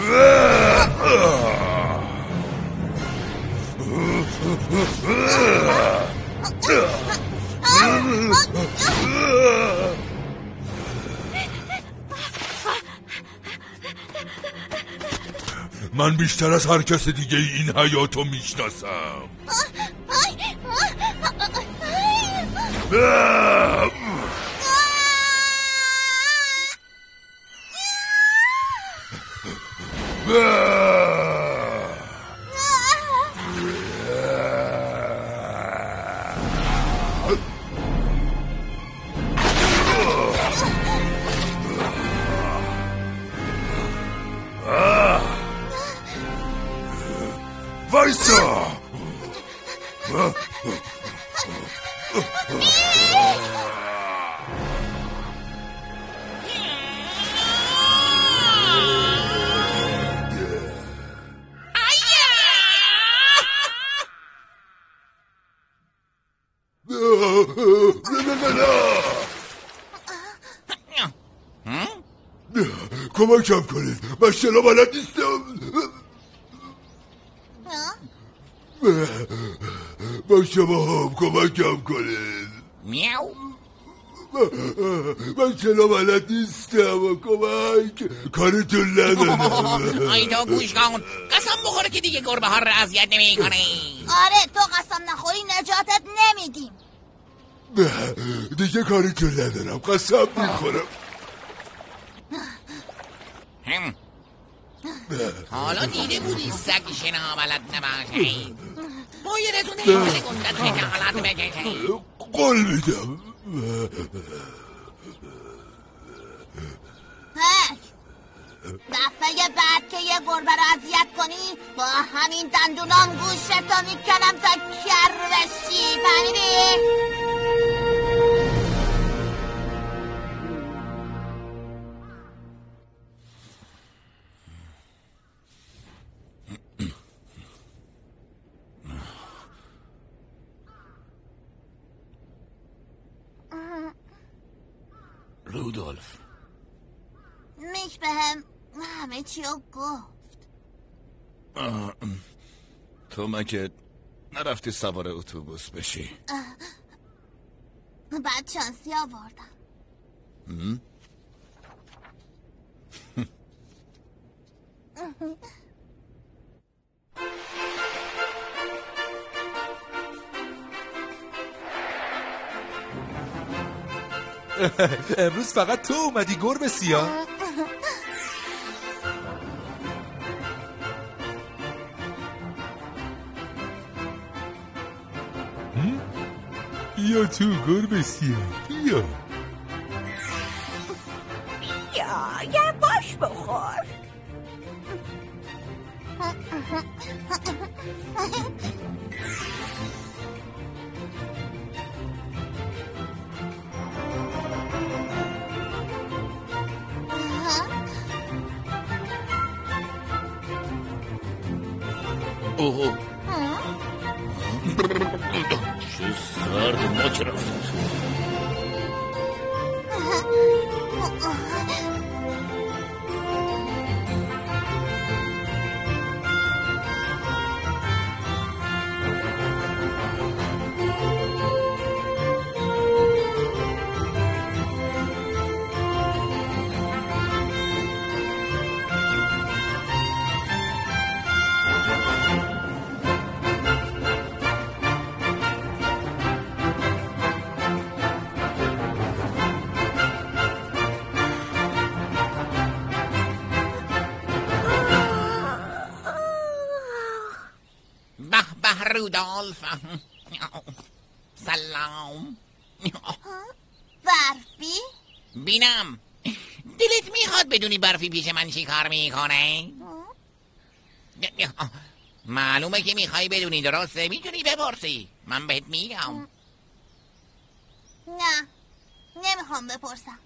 من بیشتر از هر کس دیگه این حیاتو میشناسم. وایسا. کمکم کنید، من شنا بلد نیستم. با شما هم کمکم کنید. میاو. من شنا بلد نیستم. کمک کارتون ندارم. ای تو گوش کن، قسم بخوره که دیگه گربه ها رو اذیت نمی کنی. آره تو قسم نخوری نجاتت نمیدیم. دیگه کارتون ندارم، قسم میخورم. حالا دیده بودی سگ شنا بلد نباشه. بایدتون حیوان گندت خجالت بکشید. قول میدم. دفعه بعد که یه گربه رو اذیت کنی با همین دندونام گوشتو میکنم تا کر بشی. فهمیدی؟ رودولف میک بهم همه چی رو گفت. تو مگه نرفتی سوار اتوبوس بشی؟ بعد شانسی آوردم. امروز فقط تو اومدی گربه سیاه؟ بیا تو گربه سیاه، بیا. یه باش بخور. اوه چه سرد ما که رفتیم تو. رودولف سلام. برفی؟ بینم دلت میخواد بدونی برفی پیش من چی کار میکنه؟ معلومه که میخوای بدونی، درسته؟ میتونی بپرسی، من بهت میگم. نه نمیخوام بپرسم.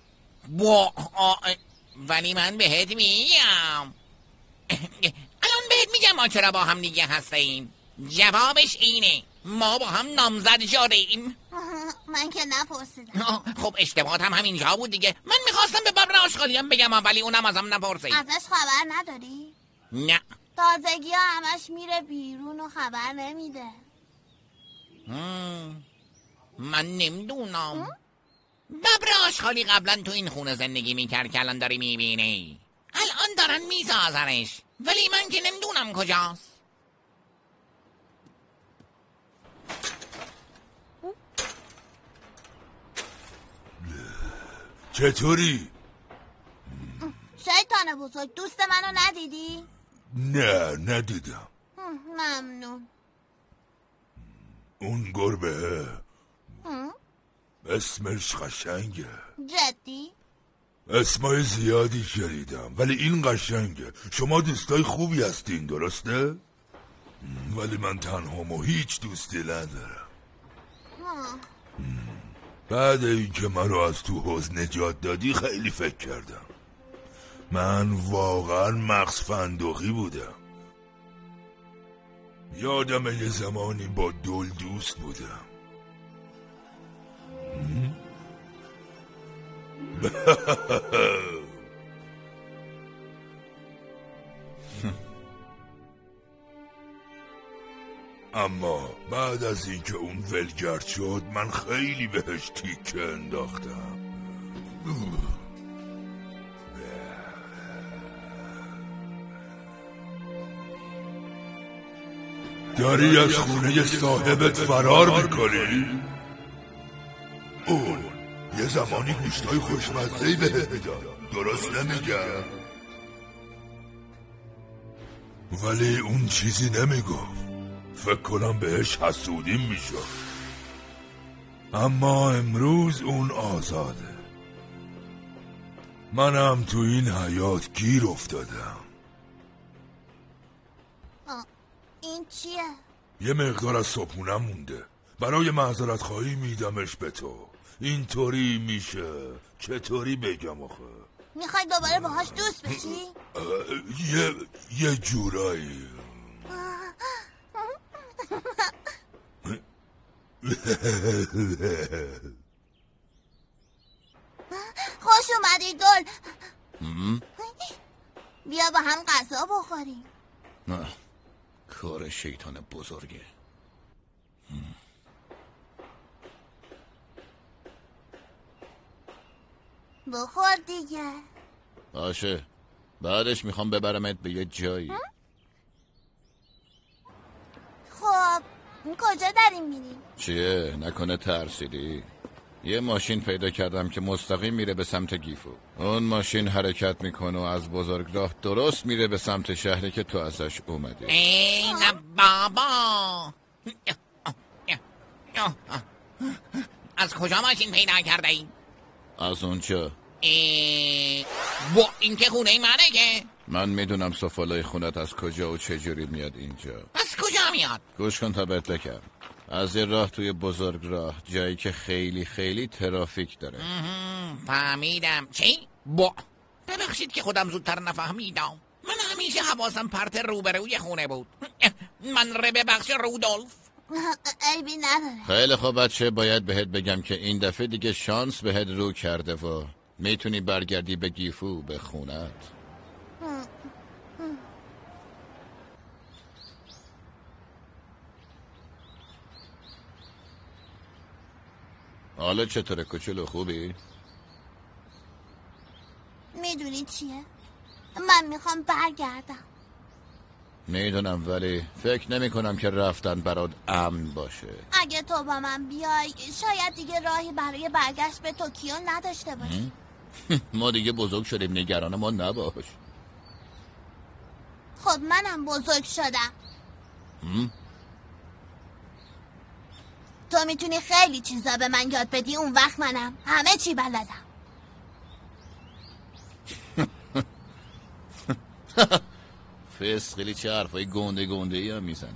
ولی من بهت میگم. الان بهت میگم ما چرا با هم دیگه هستیم. جوابش اینه، ما با هم نامزد شدیم. من که نپرسیدم. خب اشتباهات هم همینجا بود دیگه. من میخواستم به ببر آشغالیم بگم ولی اونم ازم نپرسید. ازش خبر نداری؟ نه. تازگی ها همش میره بیرون و خبر نمیده. من نمیدونم. ببر آشغالی قبلا تو این خونه زندگی میکرد که الان داری میبینی. الان دارن میسازنش ولی من که نمیدونم کجاست. چطوری؟ شیطان بزرگ، دوست منو ندیدی؟ نه ندیدم. ممنون. اون گربه اسمش قشنگه. جدی؟ اسمای زیادی شنیدم ولی این قشنگه. شما دوستای خوبی هستین درسته؟ ولی من تنهام و هیچ دوستی ندارم. بعد اینکه من رو از تو حوض نجات دادی خیلی فکر کردم. من واقعا مغز فندقی بودم. یادم یه زمانی با دل دوست بودم. اما بعد از اینکه اون ولگرد شد من خیلی بهش تیکه انداختم. داری از خونه صاحبت فرار میکنی؟ اون یه زمانی گوشتای خوشمزه‌ای بهت میداد، درست نمیگم؟ ولی اون چیزی نمیگفت. فکر کنم بهش حسودیم میشد. اما امروز اون آزاده. منم تو این حیات گیر افتادم. این چیه؟ یه مقدار از صبحونم مونده. برای معذرت خواهی میدمش به تو. اینطوری میشه. چطوری بگم آخه؟ میخوای دوباره باهاش دوست بشی؟ یه جورایی. خوش اومدی گل. بیا با هم غذا بخوریم. نه، کار شیطان بزرگه. بخور دیگه. باشه، بعدش میخوام ببرمت به یه جایی. خب کجا داریم میریم؟ چیه؟ نکنه ترسیدی؟ یه ماشین پیدا کردم که مستقیم میره به سمت گیفو. اون ماشین حرکت میکنه و از بزرگراه درست میره به سمت شهری که تو ازش اومدی. ای نه بابا، از کجا ماشین پیدا کرده ای؟ از اونجا. با این که خونه منه که من میدونم سفالای خونت از کجا و چجوری میاد اینجا. از کجا میاد؟ گوش کن تا بهت بگم. از یه راه توی بزرگ راه، جایی که خیلی خیلی ترافیک داره. فهمیدم. چی؟ ببخشید که خودم زودتر نفهمیدم. من همیشه حواسم پرت روبروی خونه بود. من ببخش رودولف. عیبی نداره. خیلی خوب بچه، باید بهت بگم که این دفعه دیگه شانس بهت رو کرده و میتونی برگردی به گیفو، به خونت. حالا چطوره کوچولو، خوبی؟ میدونی چیه؟ من میخوام برگردم. میدونم ولی فکر نمی کنم که رفتن برات امن باشه. اگه تو با من بیای شاید دیگه راهی برای برگشت به توکیو نداشته باشی. ما دیگه بزرگ شدیم، نگران ما نباش. خب منم بزرگ شدم. تو میتونی خیلی چیزا به من یاد بدی، اون وقت منم همه چی بلدم. فسقلی چه حرفای گنده گنده ای هم میزنه.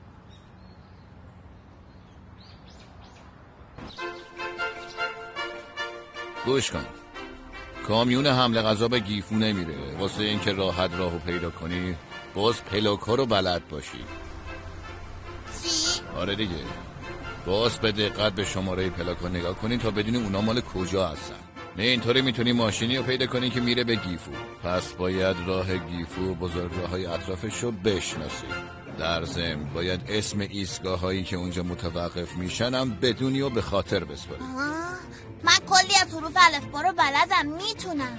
گوش کن، کامیون حمل غذا به گیفو نمیره. واسه اینکه راحت راهو پیدا کنی باز پلاک‌ها رو بلد باشی. چی؟ آره دیگه، باز به دقت به شماره پلاک‌ها نگاه کنی تا بدونی اونا مال کجا هستن. نه اینطوری میتونی ماشینی رو پیدا کنی که میره به گیفو. پس باید راه گیفو و بزرگراه‌های اطرافش رو بشناسی. در ضمن باید اسم ایستگاه‌هایی که اونجا متوقف میشن هم بدونی و به خاطر بسپاری. من کلی از حروف الفبا رو بلدم، میتونم.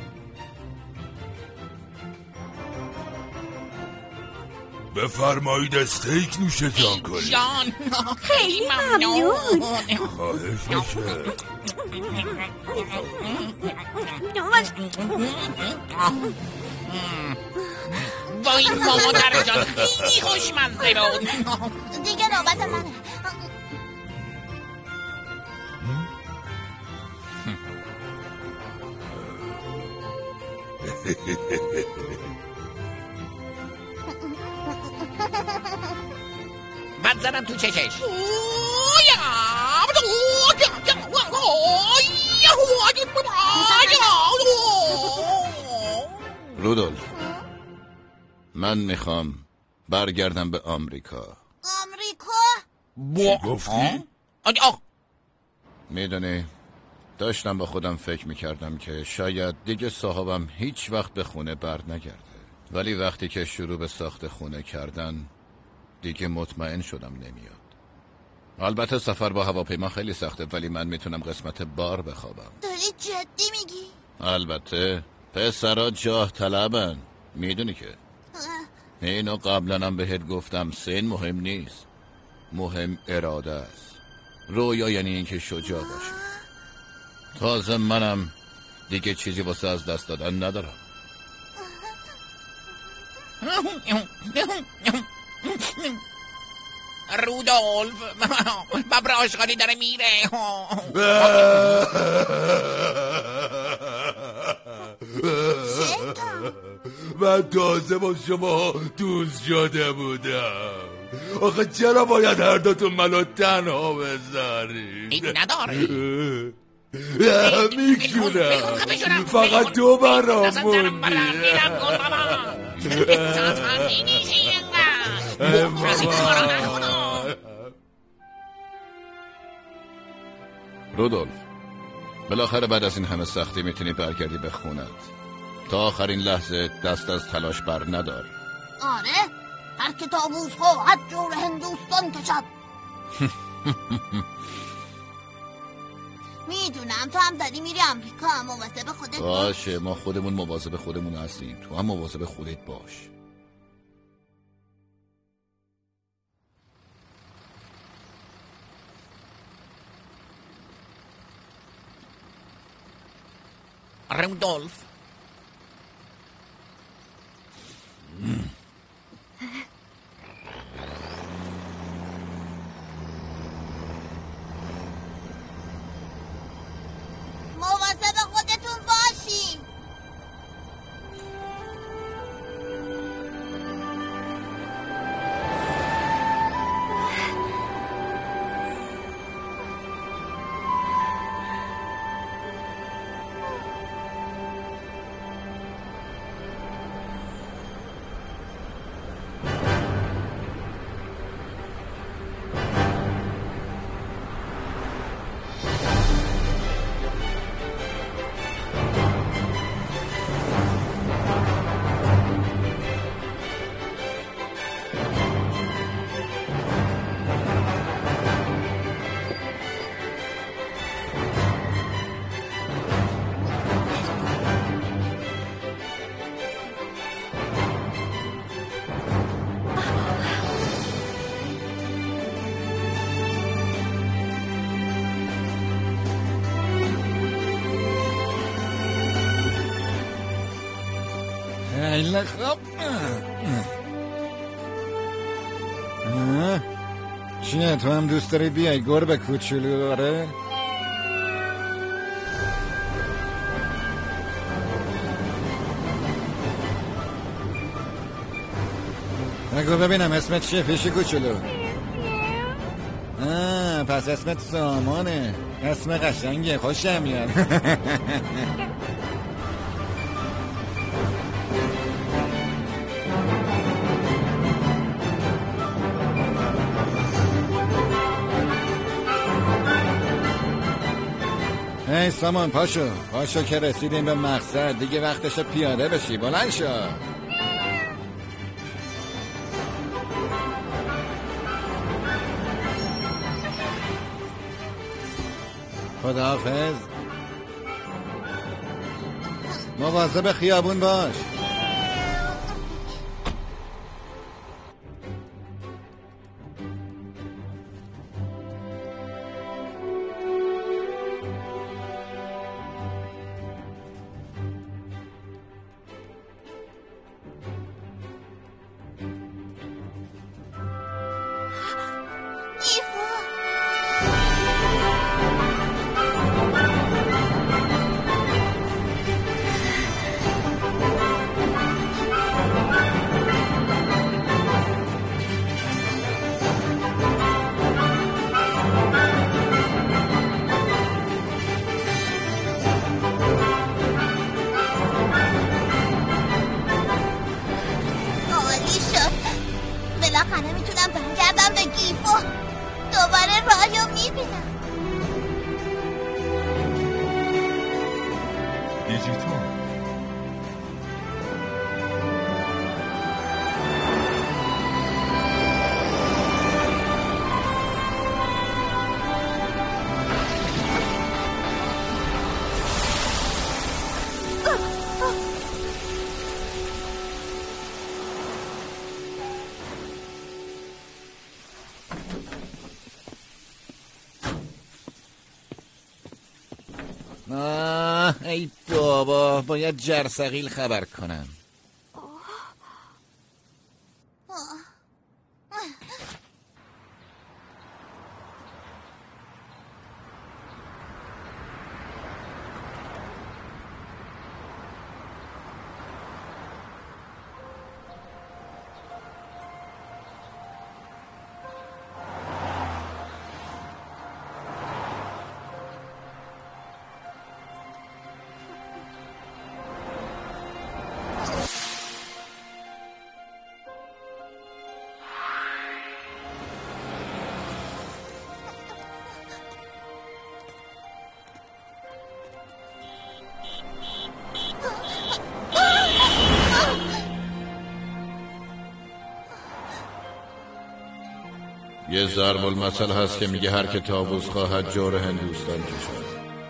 بفرمایید استیک نوشه جان کنید. جان خیلی ممنون. خواهش میشه. با این مادر جان خیلی خوشمزه بود. دیگه نوبت منه. بعد زدم تو چشش. رودولف، من میخوام برگردم به آمریکا. آمریکا؟ چی گفتی؟ میدونی داشتم با خودم فکر میکردم که شاید دیگه صاحبم هیچ وقت به خونه بر نگرده، ولی وقتی که شروع به ساخت خونه کردن دیگه مطمئن شدم نمیاد. البته سفر با هواپیما خیلی سخته، ولی من میتونم قسمت بار بخوابم. داری جدی میگی؟ البته پسرا جاه طلبن، میدونی که اینو قبلا هم بهت گفتم. سن مهم نیست، مهم اراده است. رویا یعنی اینکه شجاع باشی. تازه منم دیگه چیزی واسه از دست دادن ندارم. رودولف، ببر آشغالی داره میره. من تازه با شما دوست شده بودم. آخه چرا باید هر دوتون منو تنها بذارید؟ این نداره. میکنم فقط تو برام موندی. رودولف، بالاخره بعد از این همه سختی میتونی برگردی به خونت. تا آخرین لحظه دست از تلاش بر ندار. آره، هر که تابوس خواهد جور هندوستان کشد. میدونم تو هم داری میری امریکا. مواظب خودت باشه، ما خودمون مواظب خودمون هستیم، تو هم مواظب خودت باش. رودولف، مواظب خودتون باشین. خیلی خوب. چیه تو هم دوست داری بیای گربه کوچولو؟ آره نگو ببینم اسمت چیه پیشی کوچولو؟ پس اسمت سامانه. اسم قشنگه، خوشم میاد. ای سامان، پاشو که رسیدیم به مقصد. دیگه وقتش پیاده بشی. بلند شو. خداحافظ. مواظب خیابون باش. ای بابا، باید جرثقیل خبر کنم. یه ضرب المثل هست که میگه هر که طاووس خواهد جور هندوستان کشد.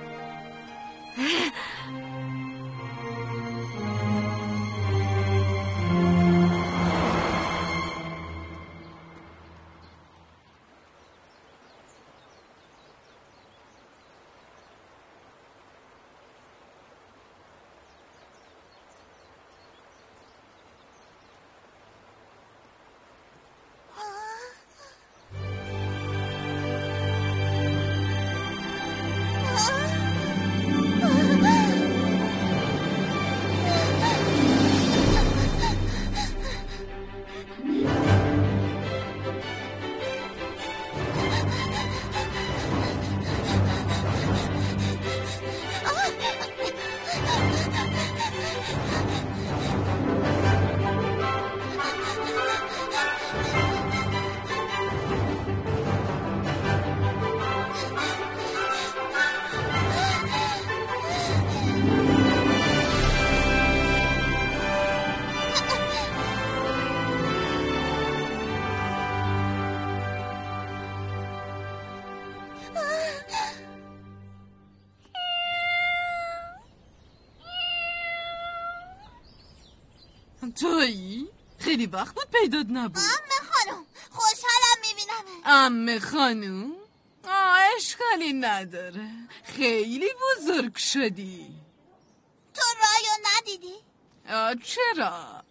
تویی؟ خیلی وقت بود پیدات نبود. عمه خانم خوشحالم میبینمه. عمه خانم؟ اشکالی نداره، خیلی بزرگ شدی. تو رایو ندیدی؟ چرا؟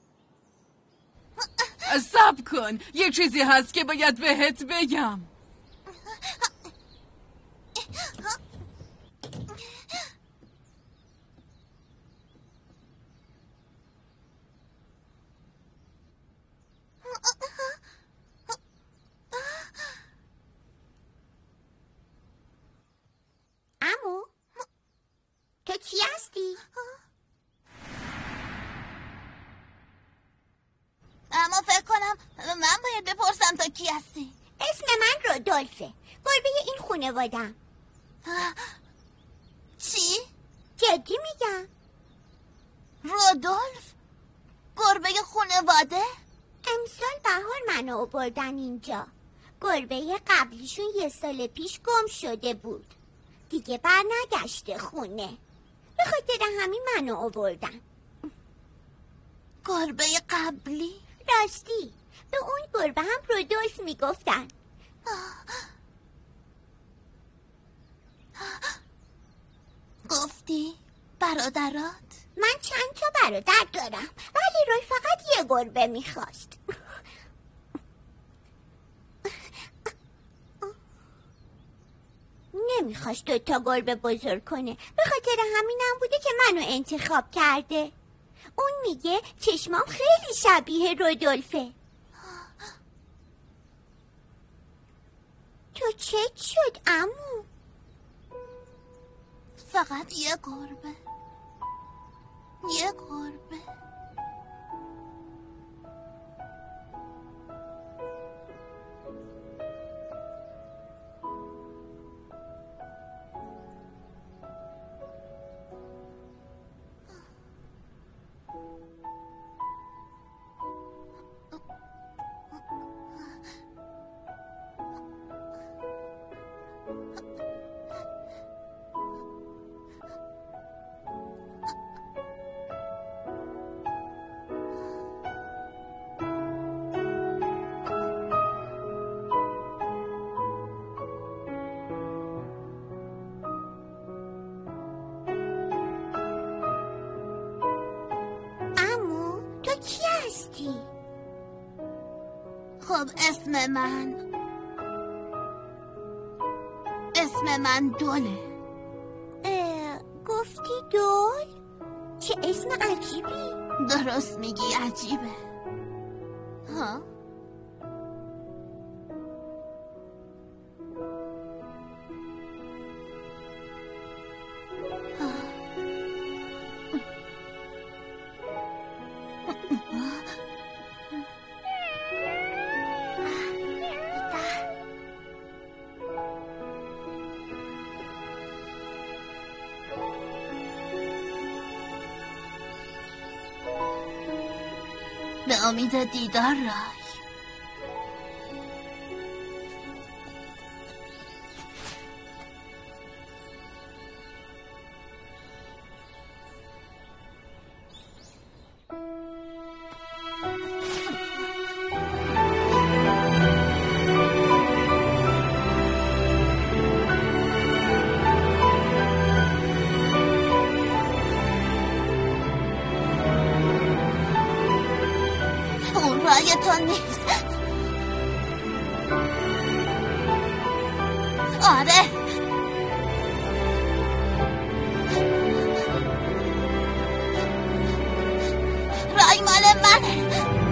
صبر کن، یه چیزی هست که باید بهت بگم. عمو تو کی هستی؟ اما فکر کنم من باید بپرسم تو کی هستی. اسم من رودولفه، گربه این خانواده‌ام. چی؟ جدی میگم. رودولف؟ گربه خانواده؟ امسال بهار منو آوردن اینجا. گربه قبلیشون 1 سال پیش گم شده بود، دیگه بر نگشته خونه، به خاطر همین منو آوردن. گربه قبلی؟ راستی به اون گربه هم رودولف میگفتن. گفتی برادرات؟ من چند تا برادر دارم، ولی روی فقط یه گربه میخواست. نمیخواست 2 تا گربه بزرگ کنه، به خاطر همینم بوده که منو انتخاب کرده. اون میگه چشمام خیلی شبیه رودولفه. تو چت شد عمو؟ فقط یه گربه. یه گربه. هستی؟ خب اسم من دوله. گفتی دول؟ چه اسم عجیبی. درست میگی، عجیبه. ها؟ به امید دیدار رای. رایتان نیست. آره، رای مال منه.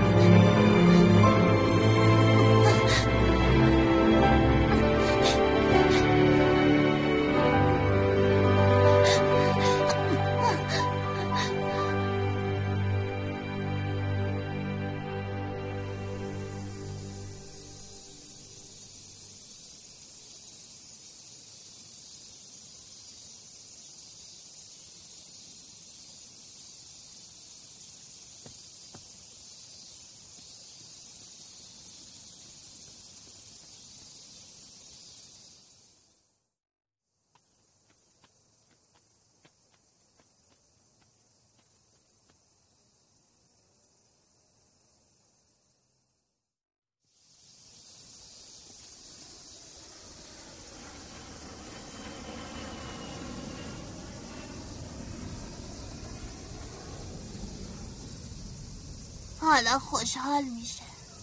حالا خوشحال میشه.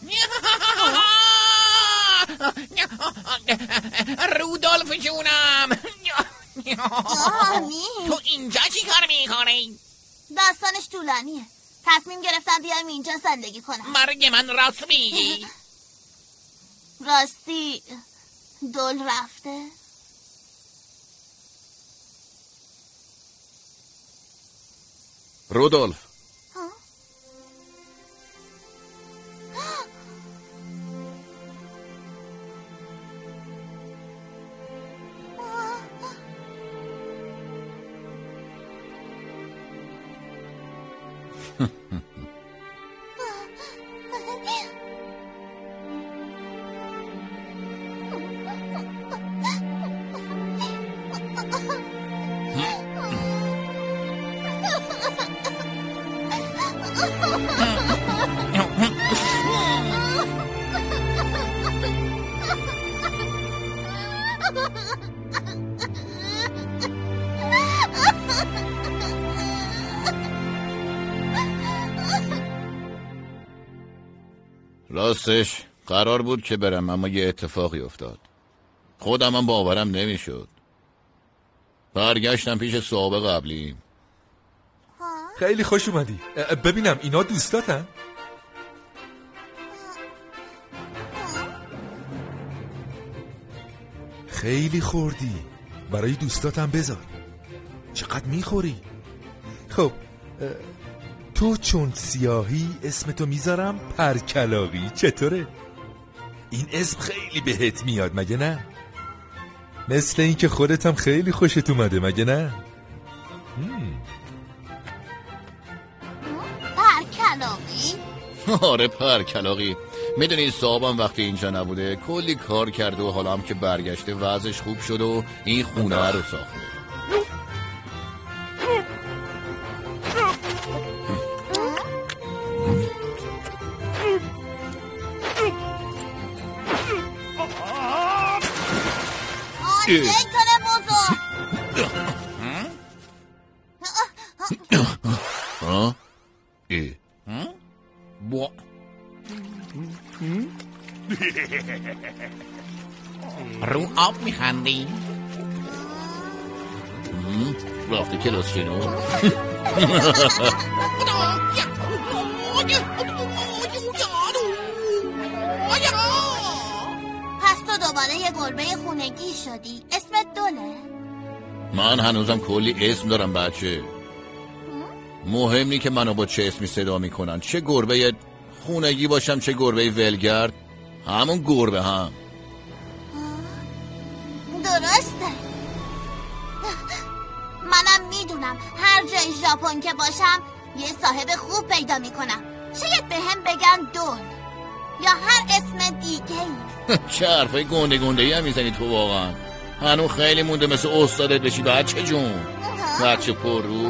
رودولف جونم، تو اینجا چی کار میکنی؟ داستانش طولانیه. تصمیم گرفتم بیایم اینجا زندگی کنم. مرگ من راست میگی؟ راستی دول رفته؟ رودولف، راستش قرار بود که برم، اما یه اتفاقی افتاد. خودم هم باورم نمیشد. برگشتم پیش صاحب قبلی. خیلی خوش اومدی. ببینم اینا دوستاتن؟ خیلی خوردی، برای دوستاتم بذار. چقدر میخوری؟ خب تو چون سیاهی اسمتو میذارم پرکلاقی. چطوره؟ این اسم خیلی بهت میاد مگه نه؟ مثل این که خودت هم خیلی خوشت اومده مگه نه؟ پرکلاقی؟ آره پرکلاقی. میدونی صاحبم وقتی اینجا نبوده کلی کار کرده و حالا هم که برگشته وضعش خوب شد و این خونه رو ساخته. رو آب میخندی؟ رفته کلاس شنو. پس تو دوباره یه گربه خونگی شدی. اسمت دوله؟ من هنوزم کلی اسم دارم بچه. مهم نی که منو با چه اسمی صدا میکنن، چه گربه خونگی باشم چه گربه ولگرد، همون گربه هم. درسته. منم میدونم هر جای ژاپن که باشم یه صاحب خوب پیدا میکنم. شاید به هم بگن دول یا هر اسم دیگه ای. چه حرفای گنده گنده ای هم میزنی تو واقعا. هنوز خیلی مونده مثل استادت بشی بچه جون. بچه پر رو.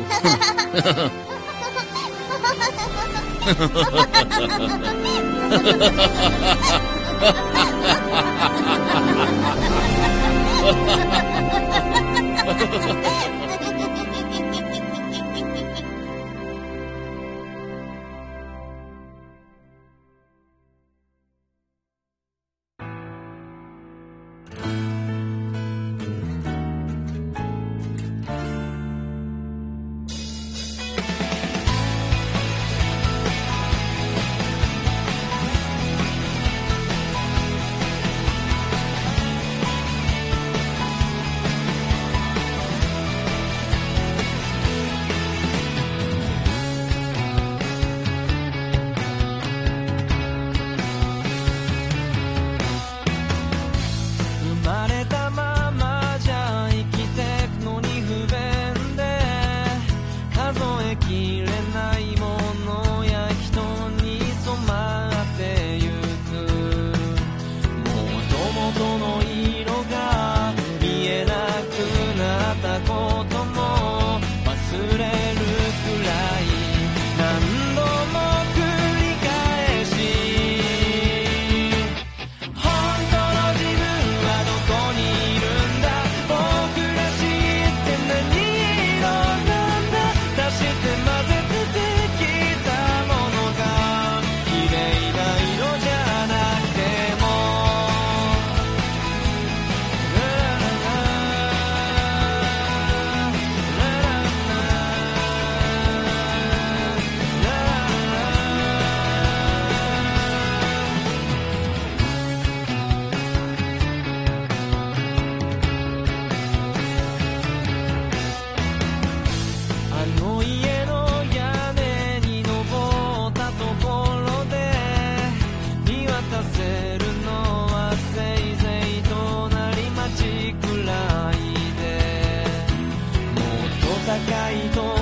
高いと